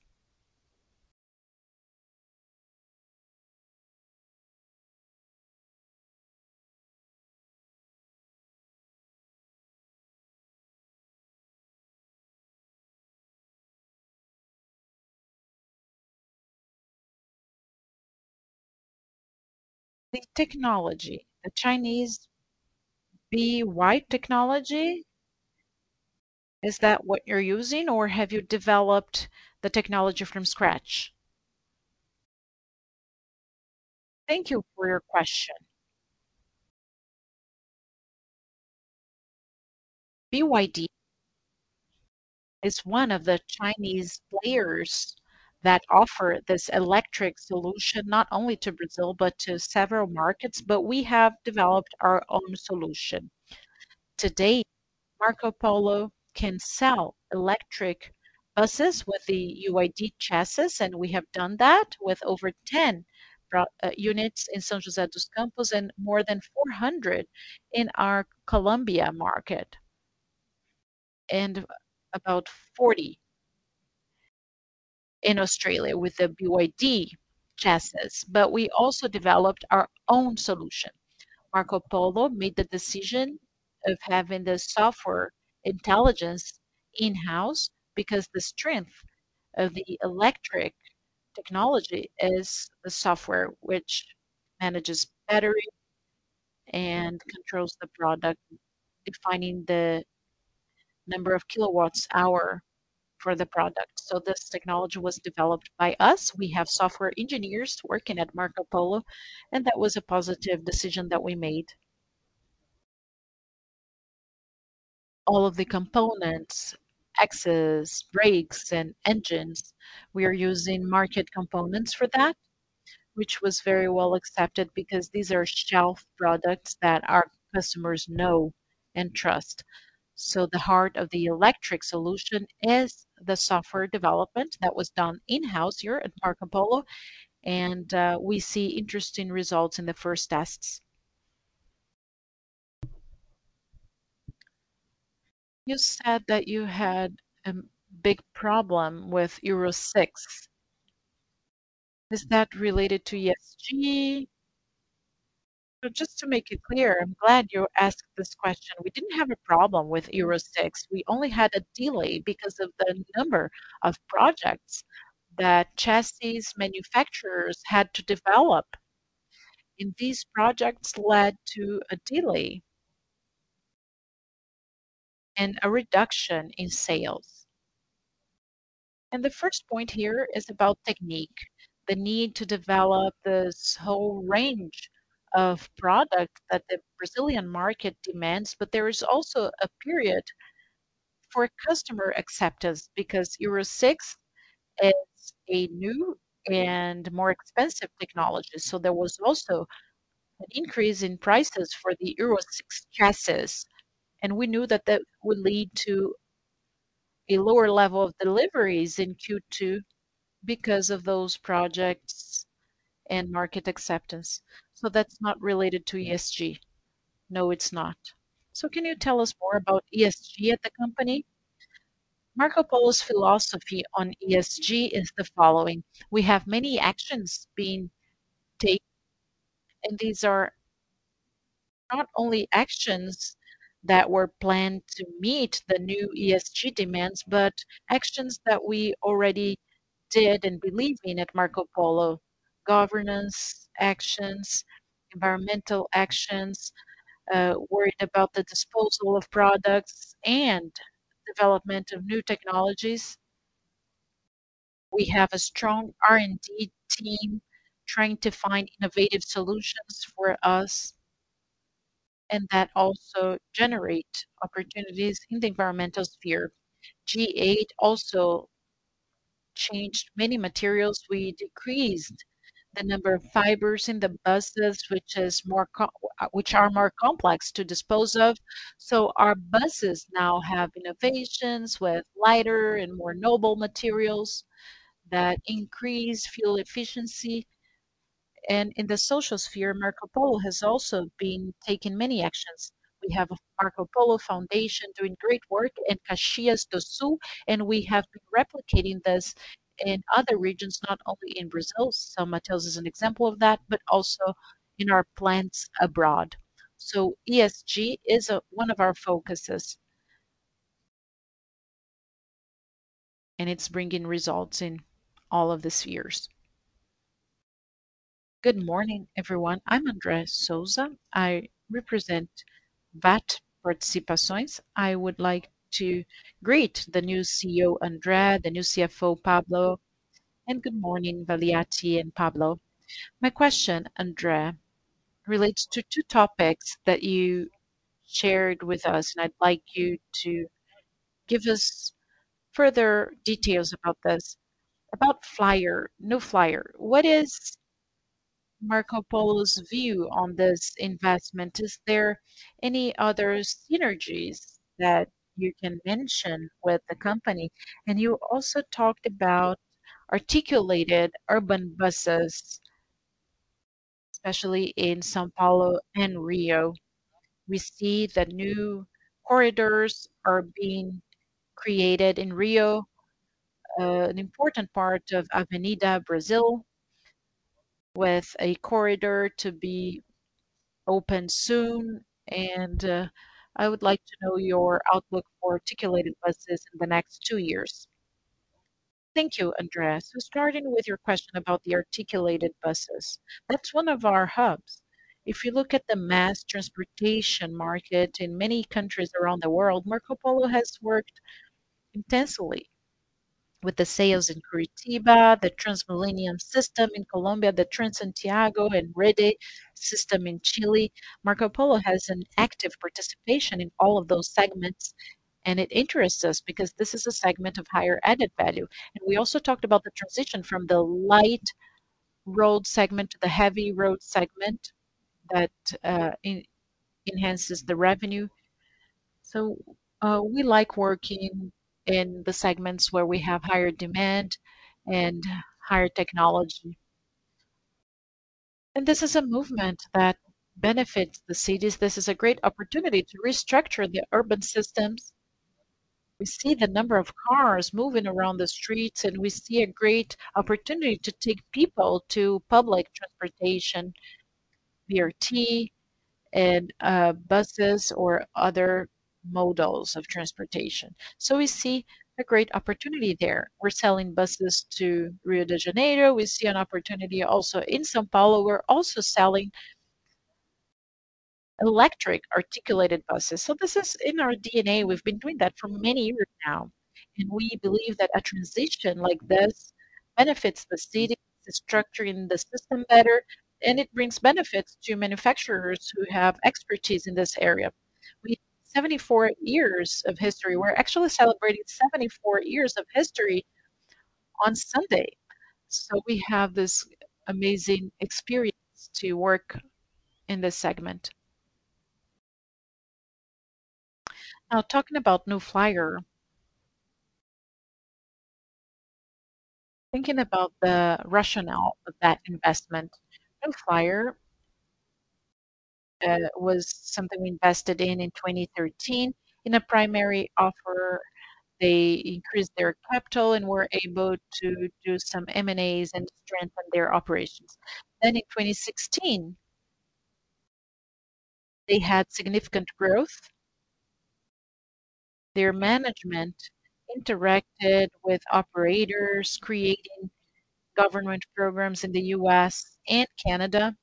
A: The technology, the Chinese B Y technology, is that what you're using, or have you developed the technology from scratch? Thank you for your question. B Y D is one of the Chinese players that offer this electric solution not only to Brazil but to several markets, but we have developed our own solution. Today, Marco Polo can sell electric buses with the U I D chassis, and we have done that with over ten pro- uh, units in São José dos Campos and more than four hundred in our Colombia market, and about forty in Australia with the B Y D chassis, but we also developed our own solution. Marco Polo made the decision of having the software intelligence in-house because the strength of the electric technology is the software which manages battery and controls the product, defining the number of kilowatts hour for the product. So this technology was developed by us. We have software engineers working at Marco Polo, and that was a positive decision that we made. All of the components, axles, brakes, and engines, we are using market components for that, which was very well accepted because these are shelf products that our customers know and trust. So the heart of the electric solution is the software development that was done in-house here at Marco Polo, and uh, we see interesting results in the first tests. You said that you had a big problem with Euro six. Is that related to E S G? So just to make it clear, I'm glad you asked this question. We didn't have a problem with Euro six. We only had a delay because of the number of projects that chassis manufacturers had to develop. And these projects led to a delay and a reduction in sales. And the first point here is about technique, the need to develop this whole range of product that the Brazilian market demands, but there is also a period for customer acceptance because Euro six is a new and more expensive technology. So there was also an increase in prices for the Euro six chassis. And we knew that that would lead to a lower level of deliveries in Q two because of those projects and market acceptance. So that's not related to E S G. No, it's not. So can you tell us more about E S G at the company? Marco Polo's philosophy on E S G is the following. We have many actions being taken, and these are not only actions that were planned to meet the new E S G demands, but actions that we already did and believe in at Marco Polo. Governance actions, environmental actions, uh, worried about the disposal of products and development of new technologies. We have a strong R and D team trying to find innovative solutions for us and that also generate opportunities in the environmental sphere. G eight also changed many materials. We decreased the number of fibers in the buses, which is more co- uh, which are more complex to dispose of. So our buses now have innovations with lighter and more noble materials that increase fuel efficiency. And in the social sphere, Marco Polo has also been taking many actions. We have a Marco Polo Foundation doing great work in Caxias do Sul, and we have been replicating this in other regions, not only in Brazil. São Mateus is an example of that, but also in our plants abroad. So E S G is a, one of our focuses, and it's bringing results in all of the spheres. Good morning, everyone. I'm André Souza. I represent V A T Participações. I would like to greet the new C E O, André, the new C F O, Pablo, and good morning, Valiati and Pablo. My question, André, relates to two topics that you shared with us, and I'd like you to give us further details about this. About Flyer, New Flyer, what is Marco Polo's view on this investment? Is there any other synergies that you can mention with the company? And you also talked about articulated urban buses, especially in São Paulo and Rio. We see that new corridors are being created in Rio, uh, an important part of Avenida Brazil with a corridor to be open soon. And uh, I would like to know your outlook for articulated buses in the next two years. Thank you, Andrea. So starting with your question about the articulated buses, that's one of our hubs. If you look at the mass transportation market in many countries around the world, Marco Polo has worked intensely with the sales in Curitiba, the Transmillennium system in Colombia, the Transantiago and Rede system in Chile. Marco Polo has an active participation in all of those segments, and it interests us because this is a segment of higher added value. And we also talked about the transition from the light road segment to the heavy road segment that uh, en- enhances the revenue. So uh, we like working in the segments where we have higher demand and higher technology. And this is a movement that benefits the cities. This is a great opportunity to restructure the urban systems. We see the number of cars moving around the streets, and we see a great opportunity to take people to public transportation, B R T, and uh, buses or other modals of transportation. So we see a great opportunity there. We're selling buses to Rio de Janeiro. We see an opportunity also in São Paulo. We're also selling electric articulated buses. So this is in our D N A. We've been doing that for many years now. And we believe that a transition like this benefits the city, it's structuring the system better, and it brings benefits to manufacturers who have expertise in this area. We have seventy-four years of history. We're actually celebrating seventy-four years of history on Sunday. So we have this amazing experience to work in this segment. Now, talking about New Flyer, thinking about the rationale of that investment, New Flyer uh, was something we invested in in twenty thirteen. In a primary offer, they increased their capital and were able to do some M and As and strengthen their operations. Then in twenty sixteen, they had significant growth. Their management interacted with operators, creating government programs in the U S and Canada,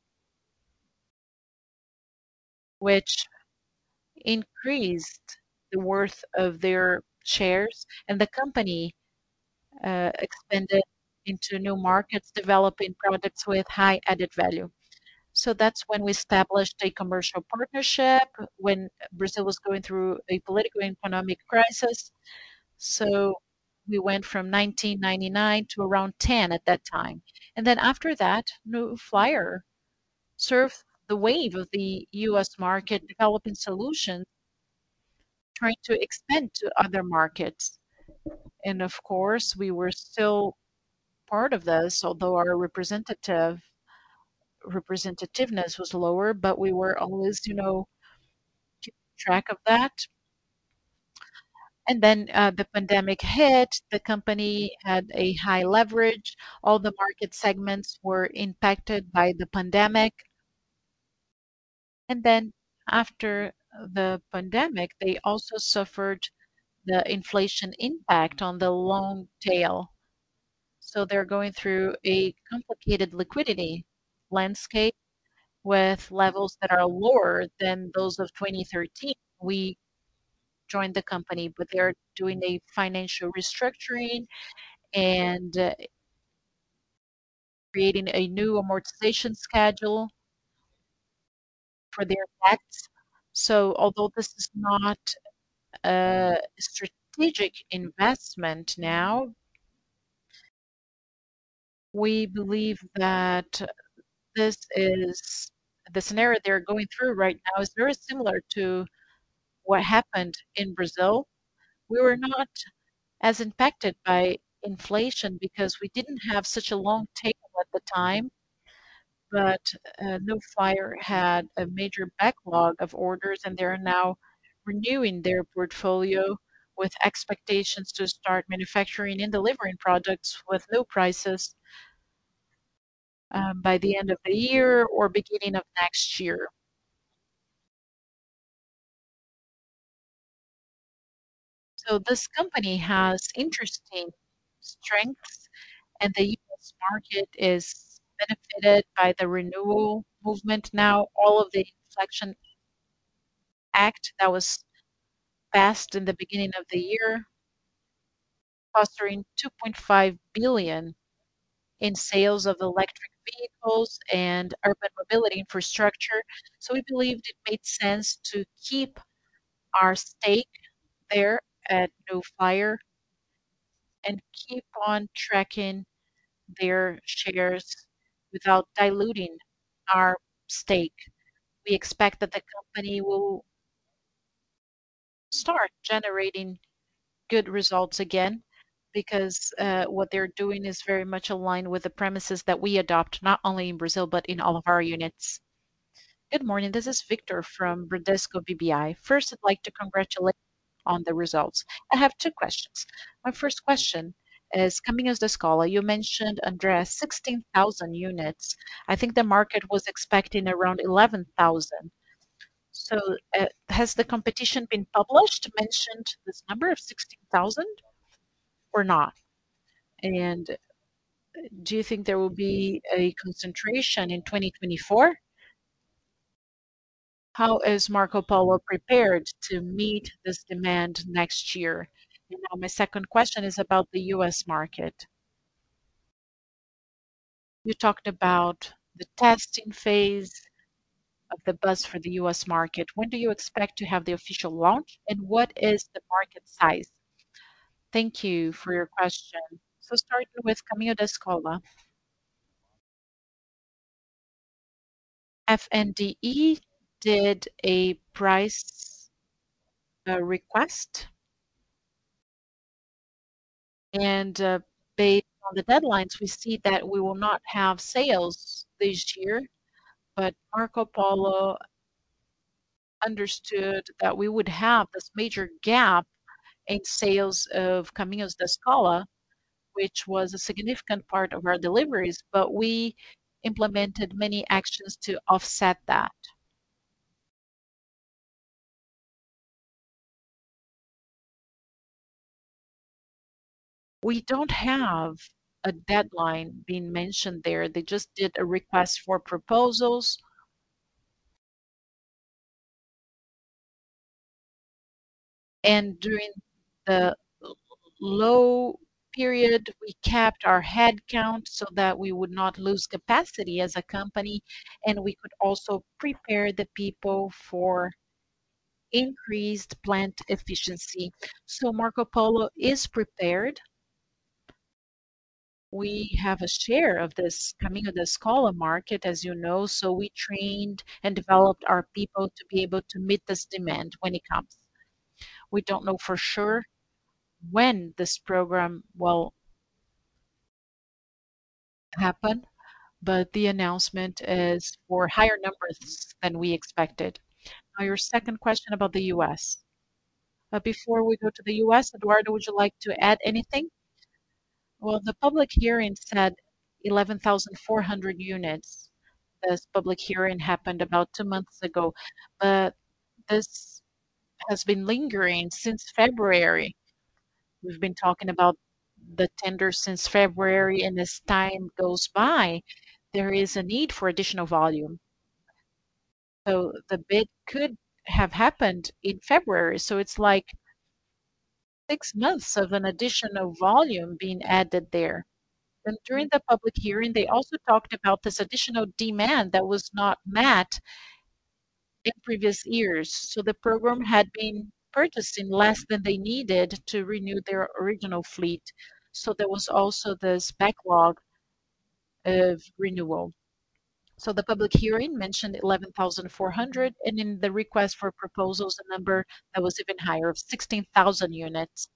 A: which increased the worth of their shares, and the company uh, expanded into new markets, developing products with high added value. So that's when we established a commercial partnership when Brazil was going through a political and economic crisis. So we went from nineteen ninety-nine to around ten at that time. And then after that, New Flyer surfed the wave of the U S market, developing solutions, trying to expand to other markets. And of course, we were still part of this, although our representative representativeness was lower, but we were always, you know, keeping track of that. And then uh, the pandemic hit, the company had a high leverage. All the market segments were impacted by the pandemic. And then after the pandemic, they also suffered the inflation impact on the long tail. So they're going through a complicated liquidity landscape with levels that are lower than those of twenty thirteen. We joined the company, but they're doing a financial restructuring and uh, creating a new amortization schedule for their debts. So although this is not a strategic investment now, we believe that this is the scenario they're going through right now is very similar to what happened in Brazil. We were not as impacted by inflation because we didn't have such a long tail at the time, but uh, New Flyer had a major backlog of orders, and they're now renewing their portfolio with expectations to start manufacturing and delivering products with low prices um, by the end of the year or beginning of next year. So this company has interesting strengths, and the U S market is benefited by the renewal movement now. All of the Inflation Act that was passed in the beginning of the year, fostering two point five billion in sales of electric vehicles and urban mobility infrastructure. So we believed it made sense to keep our stake there at No Fire and keep on tracking their shares without diluting our stake. We expect that the company will start generating good results again because uh, what they're doing is very much aligned with the premises that we adopt, not only in Brazil, but in all of our units. Good morning. This is Victor from Bradesco B B I. First, I'd like to congratulate on the results. I have two questions. My first question is Caminhos da Escola. You mentioned, Andrea, sixteen thousand units. I think the market was expecting around eleven thousand. So, uh, has the competition been published, mentioned this number of sixteen thousand or not? And do you think there will be a concentration in twenty twenty-four? How is Marco Polo prepared to meet this demand next year? And now my second question is about the U S market. You talked about the testing phase of the bus for the U S market. When do you expect to have the official launch, and what is the market size? Thank you for your question. So starting with Caminho da Escola, F N D E did a price uh, request, and uh, based on the deadlines, we see that we will not have sales this year, but Marco Polo understood that we would have this major gap in sales of Caminhos da Escola, which was a significant part of our deliveries, but we implemented many actions to offset that. We don't have a deadline being mentioned there. They just did a request for proposals, and during the low period, we kept our head count so that we would not lose capacity as a company, and we could also prepare the people for increased plant efficiency. So Marco Polo is prepared. We have a share of this Caminho da Escola market, as you know, so we trained and developed our people to be able to meet this demand when it comes. We don't know for sure when this program will happen, but the announcement is for higher numbers than we expected. Now, your second question about the U S. Uh, before we go to the U S, Eduardo, would you like to add anything? Well, the public hearing said eleven thousand four hundred units. This public hearing happened about two months ago, but this has been lingering since February. We've been talking about the tender since February, and as time goes by, there is a need for additional volume. So the bid could have happened in February. So it's like six months of an additional volume being added there. And during the public hearing, they also talked about this additional demand that was not met in previous years. So the program had been purchasing less than they needed to renew their original fleet. So there was also this backlog of renewal. So the public hearing mentioned eleven thousand four hundred, and in the request for proposals, a number that was even higher of sixteen thousand units.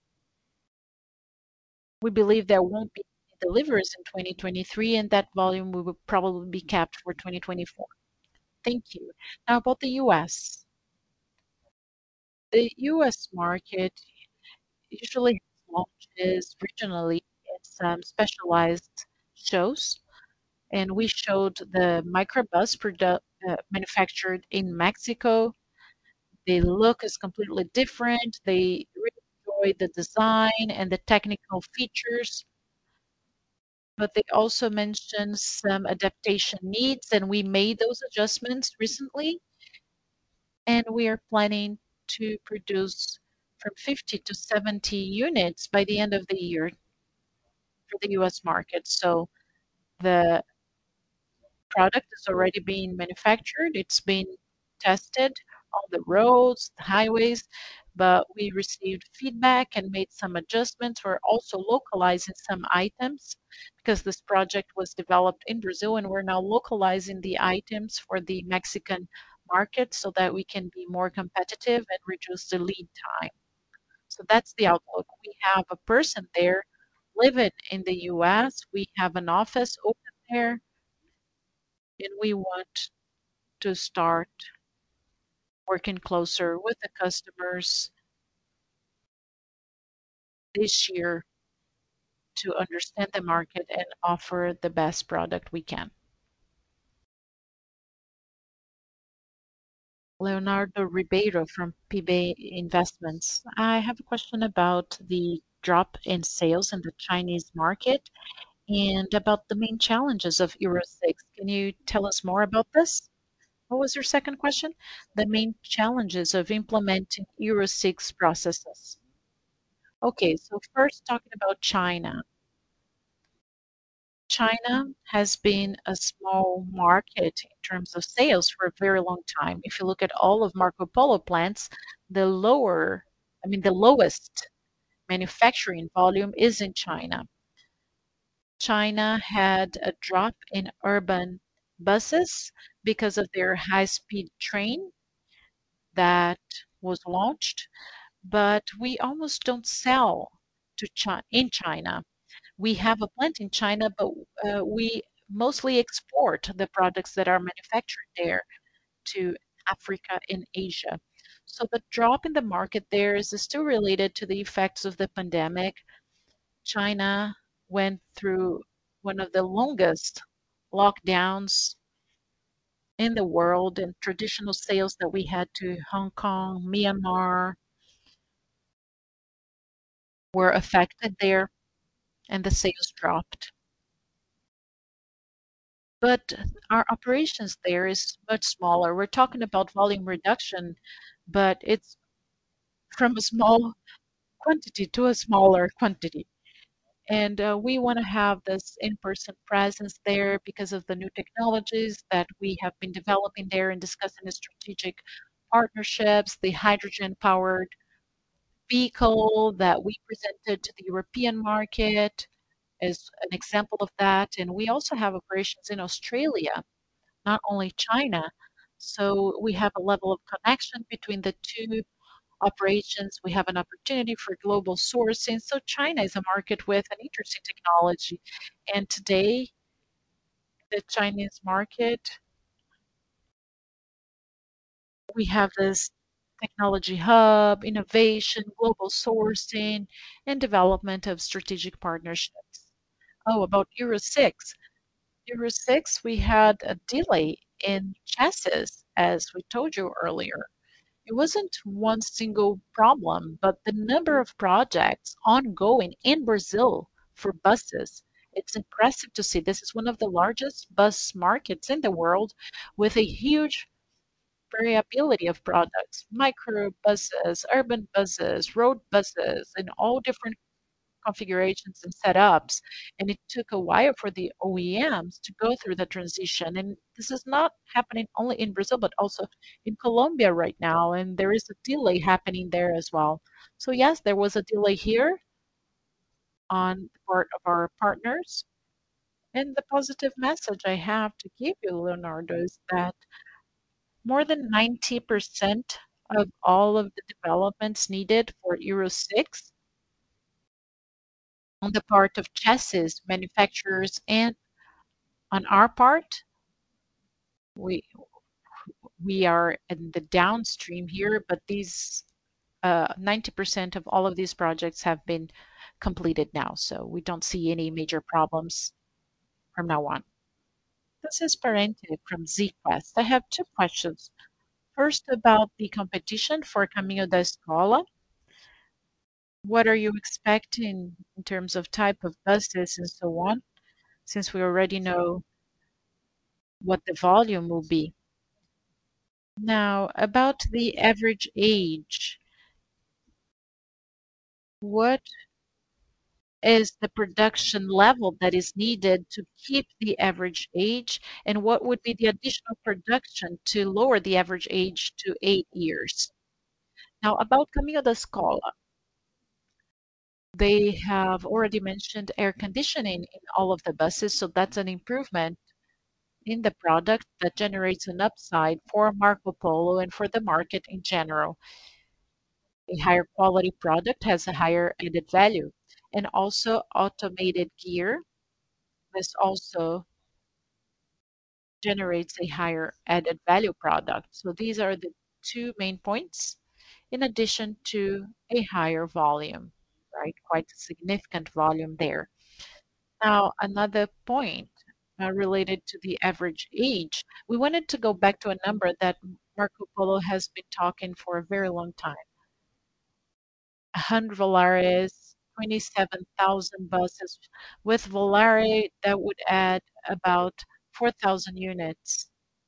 A: We believe there won't be any deliveries in twenty twenty-three, and that volume will probably be capped for twenty twenty-four. Thank you. Now about the U S. The U S market, usually has launches regionally in some specialized shows, and we showed the microbus produ uh, manufactured in Mexico. The look is completely different. They really enjoy the design and the technical features, but they also mentioned some adaptation needs, and we made those adjustments recently, and we are planning to produce from fifty to seventy units by the end of the year for the U S market. So the product is already being manufactured. It's been tested on the roads, the highways, but we received feedback and made some adjustments. We're also localizing some items because this project was developed in Brazil, and we're now localizing the items for the Mexican market so that we can be more competitive and reduce the lead time. So that's the outlook. We have a person there living in the U S. We have an office open there, and we want to start working closer with the customers this year to understand the market and offer the best product we can. Leonardo Ribeiro from P B Investments. I have a question about the drop in sales in the Chinese market and about the main challenges of Euro six. Can you tell us more about this? What was your second question? The main challenges of implementing Euro six processes. Okay, so first talking about China. China has been a small market in terms of sales for a very long time. If you look at all of Marco Polo plants, the lower, I mean, the lowest manufacturing volume is in China. China had a drop in urban buses because of their high-speed train that was launched, but we almost don't sell to Chi in China. We have a plant in China, but uh, we mostly export the products that are manufactured there to Africa and Asia. So the drop in the market there is still related to the effects of the pandemic. China went through one of the longest lockdowns in the world, and traditional sales that we had to Hong Kong, Myanmar were affected there, and the sales dropped. But our operations there is much smaller. We're talking about volume reduction, but it's from a small quantity to a smaller quantity. And uh, we want to have this in-person presence there because of the new technologies that we have been developing there and discussing the strategic partnerships, the hydrogen-powered vehicle that we presented to the European market is an example of that. And we also have operations in Australia, not only China. So we have a level of connection between the two operations. We have an opportunity for global sourcing. So China is a market with an interesting technology. And today, the Chinese market, we have this technology hub, innovation, global sourcing, and development of strategic partnerships. Oh, about Euro six. Euro six, we had a delay in chassis, as we told you earlier. It wasn't one single problem, but the number of projects ongoing in Brazil for buses. It's impressive to see. This is one of the largest bus markets in the world with a huge variability of products, micro buses, urban buses, road buses, and all different configurations and setups. And it took a while for the O E Ms to go through the transition. And this is not happening only in Brazil, but also in Colombia right now. And there is a delay happening there as well. So, yes, there was a delay here on the part of our partners. And the positive message I have to give you, Leonardo, is that more than ninety percent of all of the developments needed for Euro six on the part of chassis manufacturers and on our part, we we are in the downstream here, but these uh, ninety percent of all of these projects have been completed now, so we don't see any major problems from now on. This is Parente from ZQuest. I have two questions. First, about the competition for Caminho da Escola. What are you expecting in terms of type of buses and so on, since we already know what the volume will be? Now, about the average age, what is the production level that is needed to keep the average age, and what would be the additional production to lower the average age to eight years? Now, about Caminho da Escola, they have already mentioned air conditioning in all of the buses, so that's an improvement in the product that generates an upside for Marco Polo and for the market in general. A higher quality product has a higher added value. And also automated gear, this also generates a higher added value product. So these are the two main points, in addition to a higher volume, right? Quite a significant volume there. Now, another point uh, related to the average age, we wanted to go back to a number that Marco Polo has been talking for a very long time. one hundred Volares, twenty-seven thousand buses. With Volare, that would add about four thousand units.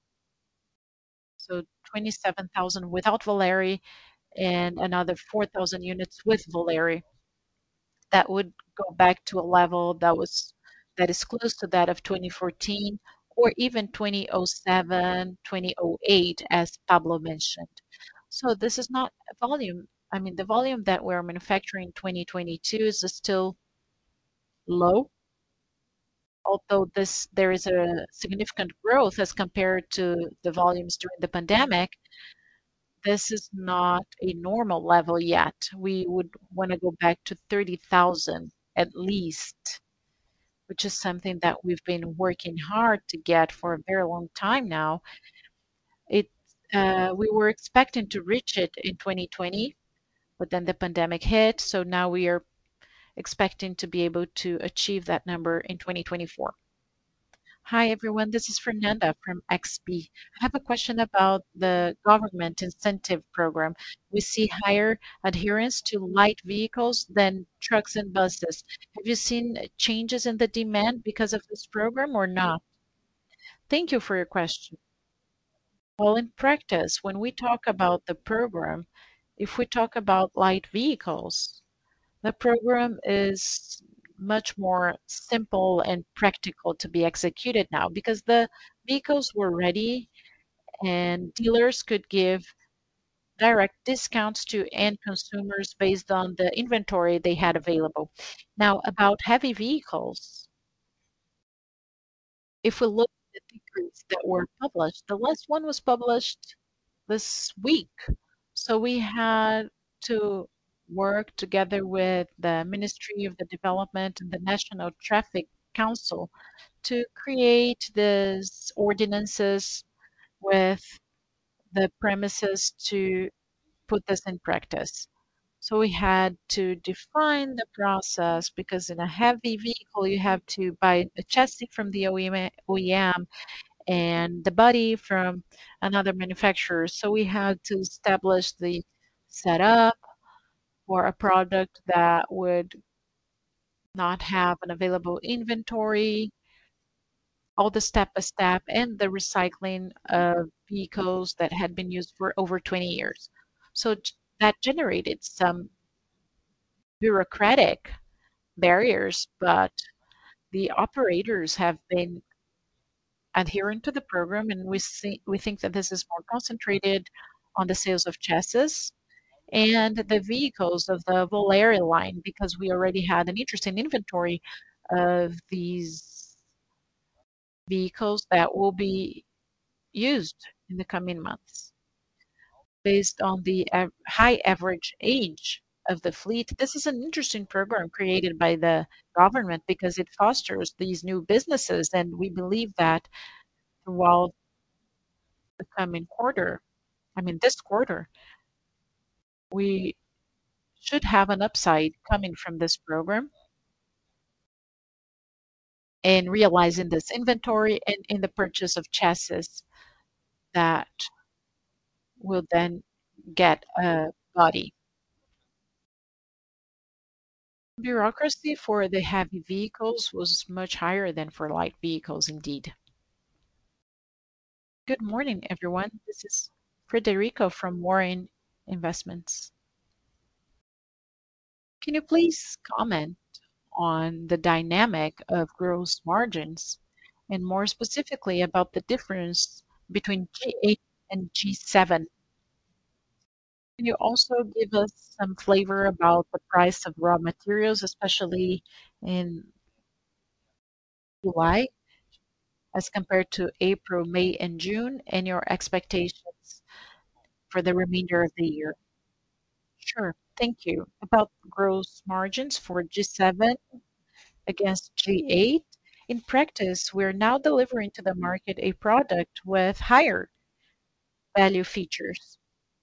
A: So twenty-seven thousand without Volare and another four thousand units with Volare. That would go back to a level that was that is close to that of twenty fourteen or even two thousand seven, two thousand eight, as Pablo mentioned. So this is not a volume. I mean, the volume that we're manufacturing in twenty twenty-two is still low, although this there is a significant growth as compared to the volumes during the pandemic. This is not a normal level yet. We would want to go back to thirty thousand at least, which is something that we've been working hard to get for a very long time now. It uh, we were expecting to reach it in twenty twenty, but then the pandemic hit, so now we are expecting to be able to achieve that number in twenty twenty-four. Hi, everyone. This is Fernanda from X P. I have a question about the government incentive program. We see higher adherence to light vehicles than trucks and buses. Have you seen changes in the demand because of this program or not? Thank you for your question. Well, in practice, when we talk about the program, if we talk about light vehicles, the program is much more simple and practical to be executed now because the vehicles were ready and dealers could give direct discounts to end consumers based on the inventory they had available. Now, about heavy vehicles, if we look at the decrees that were published, the last one was published this week. So we had to work together with the Ministry of the Development and the National Traffic Council to create these ordinances with the premises to put this in practice. So we had to define the process because in a heavy vehicle, you have to buy a chassis from the O E M, O E M and the body from another manufacturer. So we had to establish the setup for a product that would not have an available inventory, all the step by step, and the recycling of vehicles that had been used for over twenty years. So j- that generated some bureaucratic barriers, but the operators have been adhering to the program, and we see we think that this is more concentrated on the sales of chassis and the vehicles of the Volare line because we already had an interesting inventory of these vehicles that will be used in the coming months. Based on the av- high average age of the fleet, this is an interesting program created by the government because it fosters these new businesses, and we believe that throughout the coming quarter, I mean this quarter, we should have an upside coming from this program and realizing this inventory and in the purchase of chassis that will then get a body. Bureaucracy for the heavy vehicles was much higher than for light vehicles indeed. Good morning, everyone. This is Frederico from Warren Investments. Can you please comment on the dynamic of gross margins and more specifically about the difference between G eight and G seven? Can you also give us some flavor about the price of raw materials, especially in July, as compared to April, May, and June, and your expectations for the remainder of the year? Sure. Thank you. About gross margins for G seven against G eight, in practice, we're now delivering to the market a product with higher value features.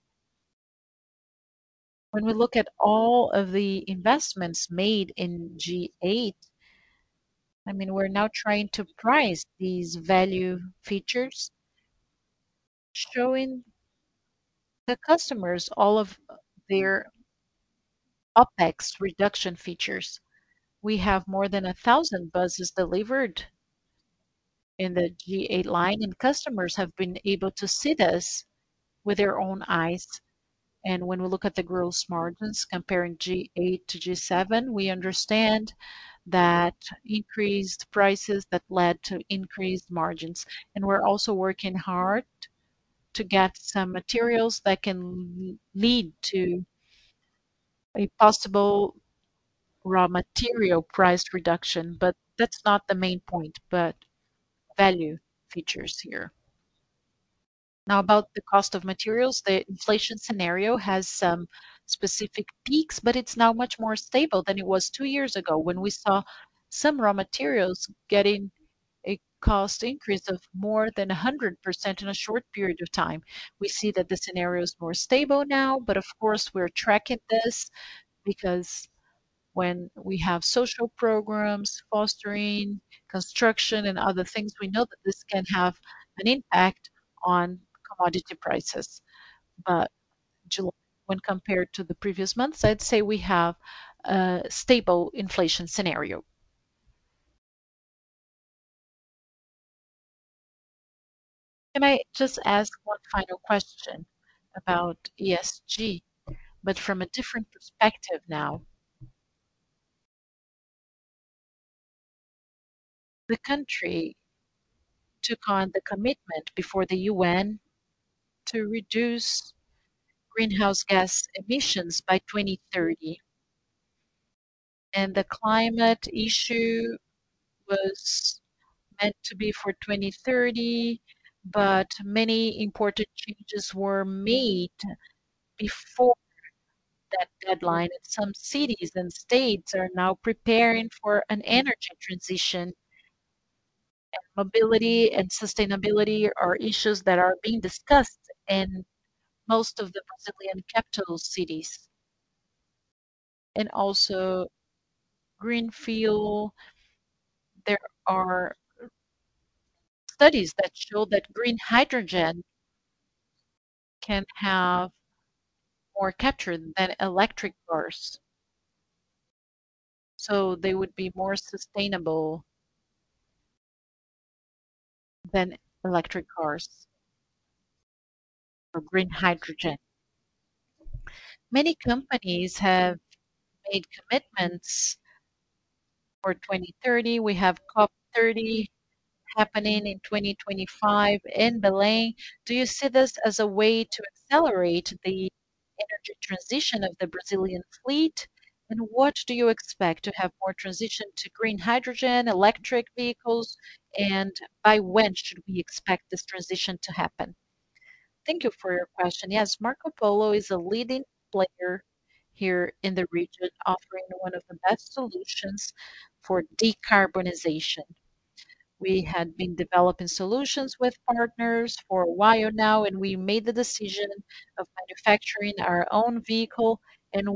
A: When we look at all of the investments made in G eight, I mean, we're now trying to price these value features, showing the customers all of their OpEx reduction features. We have more than a thousand buses delivered in the G eight line, and customers have been able to see this with their own eyes. And when we look at the gross margins comparing G eight to G seven, we understand that increased prices that led to increased margins. And we're also working hard to get some materials that can lead to a possible raw material price reduction, but that's not the main point, but value features here. Now, about the cost of materials, the inflation scenario has some specific peaks, but it's now much more stable than it was two years ago when we saw some raw materials getting a cost increase of more than one hundred percent in a short period of time. We see that the scenario is more stable now, but of course, we're tracking this because when we have social programs, fostering, construction, and other things, we know that this can have an impact on commodity prices. But July, when compared to the previous months, I'd say we have a stable inflation scenario. Can I just ask one final question about E S G, but from a different perspective now? The country took on the commitment before the U N to reduce greenhouse gas emissions by twenty thirty. And the climate issue was meant to be for twenty thirty, but many important changes were made before that deadline. And some cities and states are now preparing for an energy transition. Mobility and sustainability are issues that are being discussed in most of the Brazilian capital cities. And also green fuel. There are studies that show that green hydrogen can have more capture than electric cars. So they would be more sustainable than electric cars or green hydrogen. Many companies have made commitments for twenty thirty. We have COP thirty happening in twenty twenty-five in Belém. Do you see this as a way to accelerate the energy transition of the Brazilian fleet? And what do you expect to have more transition to green hydrogen, electric vehicles, and by when should we expect this transition to happen? Thank you for your question. Yes, Marco Polo is a leading player here in the region, offering one of the best solutions for decarbonization. We had been developing solutions with partners for a while now, and we made the decision of manufacturing our own vehicle, and we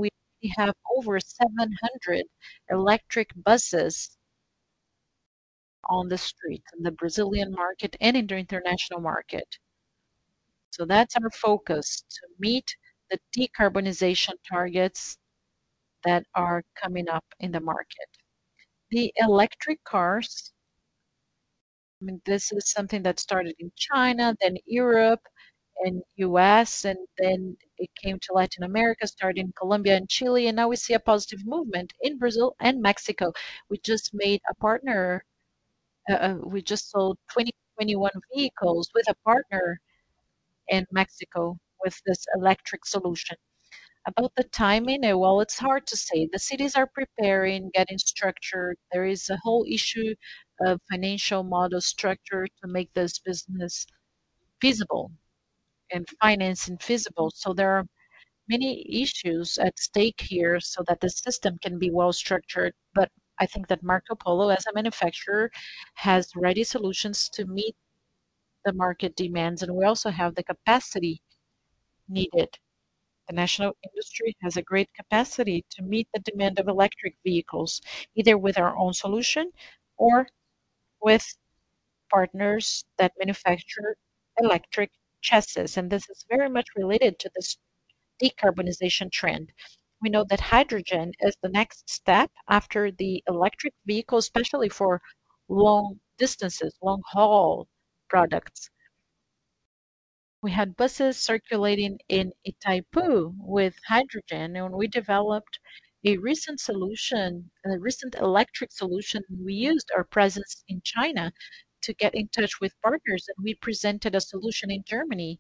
A: we have over seven hundred electric buses on the streets in the Brazilian market and in the international market. So that's our focus to meet the decarbonization targets that are coming up in the market. The electric cars, I mean, this is something that started in China, then Europe and U S, and then it came to Latin America, started in Colombia and Chile, and now we see a positive movement in Brazil and Mexico. We just made a partner, uh, uh, we just sold twenty twenty-one vehicles with a partner in Mexico with this electric solution. About the timing, uh, well, it's hard to say. The cities are preparing, getting structured. There is a whole issue of financial model structure to make this business feasible and financing feasible. So there are many issues at stake here so that the system can be well structured. But I think that Marco Polo, as a manufacturer, has ready solutions to meet the market demands, and we also have the capacity needed. The national industry has a great capacity to meet the demand of electric vehicles, either with our own solution or with partners that manufacture electric chassis. And this is very much related to this decarbonization trend. We know that hydrogen is the next step after the electric vehicle, especially for long distances, long haul products. We had buses circulating in Itaipu with hydrogen, and we developed a recent solution, a recent electric solution. We used our presence in China to get in touch with partners, and we presented a solution in Germany.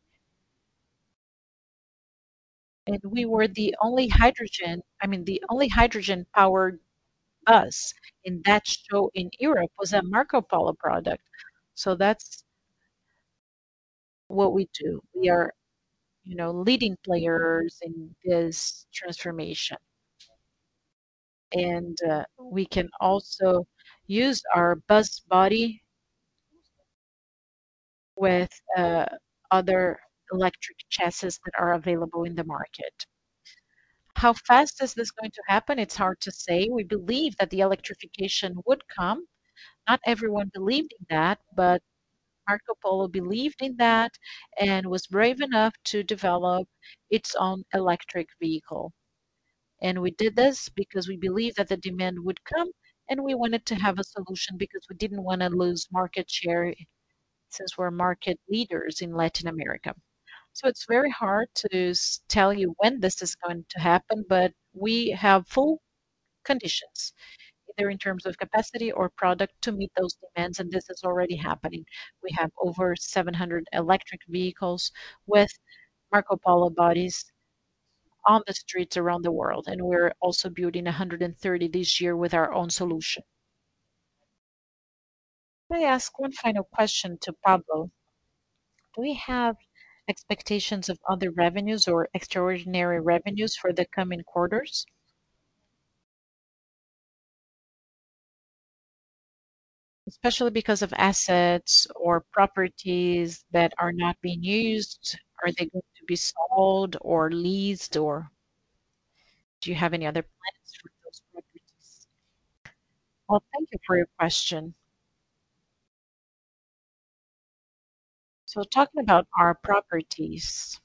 A: And we were the only hydrogen, I mean, the only hydrogen powered bus in that show in Europe was a Marco Polo product. So that's what we do. We are, you know, leading players in this transformation. And uh, we can also use our bus body with uh, other electric chassis that are available in the market. How fast is this going to happen? It's hard to say. We believe that the electrification would come. Not everyone believed in that, but Marco Polo believed in that and was brave enough to develop its own electric vehicle. And we did this because we believed that the demand would come, and we wanted to have a solution because we didn't want to lose market share since we're market leaders in Latin America. So it's very hard to s- tell you when this is going to happen, but we have full conditions, either in terms of capacity or product, to meet those demands, and this is already happening. We have over seven hundred electric vehicles with Marco Polo bodies on the streets around the world, and we're also building one hundred thirty this year with our own solution. May I ask one final question to Pablo? Do we have expectations of other revenues or extraordinary revenues for the coming quarters, especially because of assets or properties that are not being used? Are they going to be sold or leased, or do you have any other plans for those properties? Well, thank you for your question. So, talking about our properties,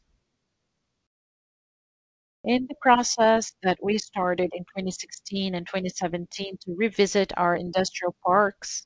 A: in the process that we started in twenty sixteen and twenty seventeen to revisit our industrial parks,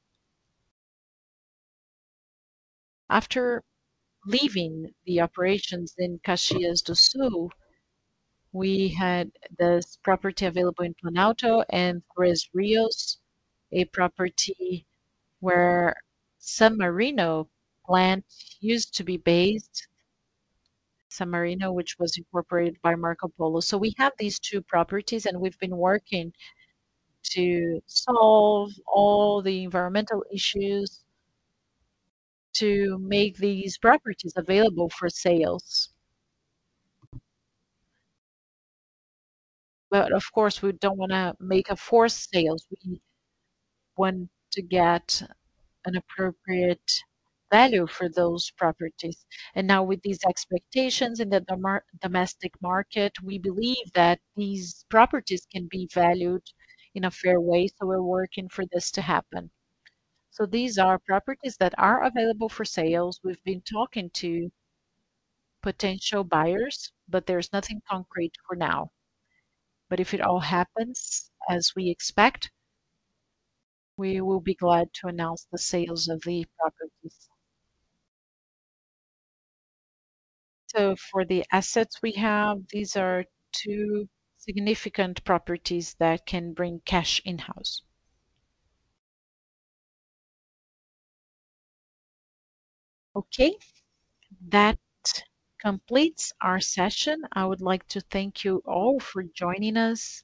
A: after leaving the operations in Caxias do Sul, we had this property available in Planalto and Tres Rios, a property where San Marino plant used to be based, San Marino, which was incorporated by Marco Polo. So we have these two properties, and we've been working to solve all the environmental issues to make these properties available for sales. But of course, we don't want to make a forced sales. We want to get an appropriate value for those properties. And now with these expectations in the domar- domestic market, we believe that these properties can be valued in a fair way. So we're working for this to happen. So these are properties that are available for sales. We've been talking to potential buyers, but there's nothing concrete for now. But if it all happens as we expect, we will be glad to announce the sales of the properties. So for the assets we have, these are two significant properties that can bring cash in-house. Okay, that completes our session. I would like to thank you all for joining us.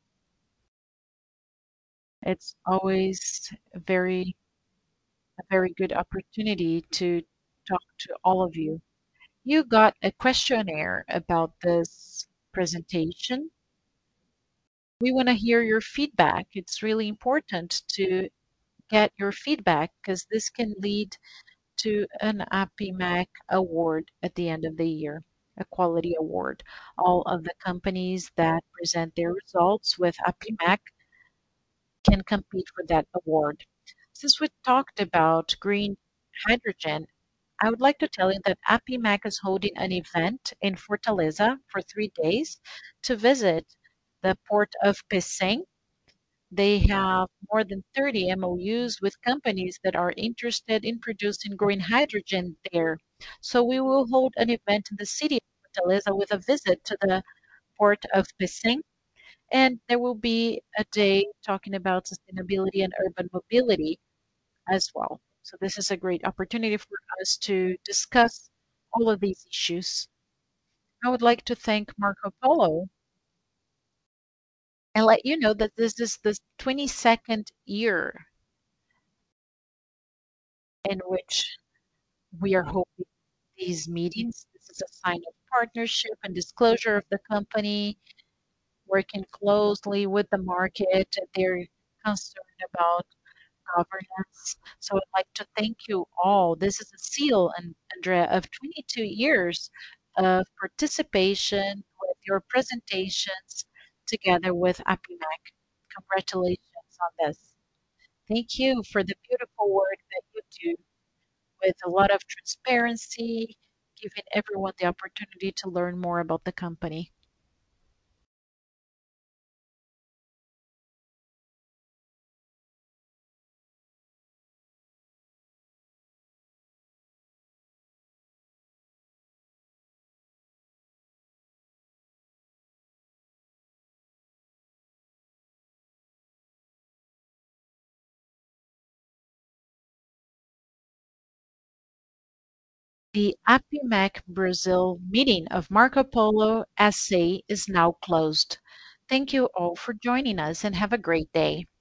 A: It's always a very, a very good opportunity to talk to all of you. You got a questionnaire about this presentation. We want to hear your feedback. It's really important to get your feedback because this can lead to an APIMAC award at the end of the year, a quality award. All of the companies that present their results with APIMAC can compete for that award. Since we talked about green hydrogen, I would like to tell you that APIMAC is holding an event in Fortaleza for three days to visit the port of Pecém. They have more than thirty M O Us with companies that are interested in producing green hydrogen there. So we will hold an event in the city of Fortaleza with a visit to the port of Pecém, and there will be a day talking about sustainability and urban mobility as well. So this is a great opportunity for us to discuss all of these issues. I would like to thank Marco Polo and let you know that this is the twenty-second year in which we are holding these meetings. This is a sign of partnership and disclosure of the company, working closely with the market. They're concerned about governance. So I'd like to thank you all. This is a seal, and Andrea, of twenty-two years of participation with your presentations together with APIMAC. Congratulations on this. Thank you for the beautiful work that you do with a lot of transparency, giving everyone the opportunity to learn more about the company. The APIMEC Brazil meeting of Marco Polo S A is now closed. Thank you all for joining us and have a great day.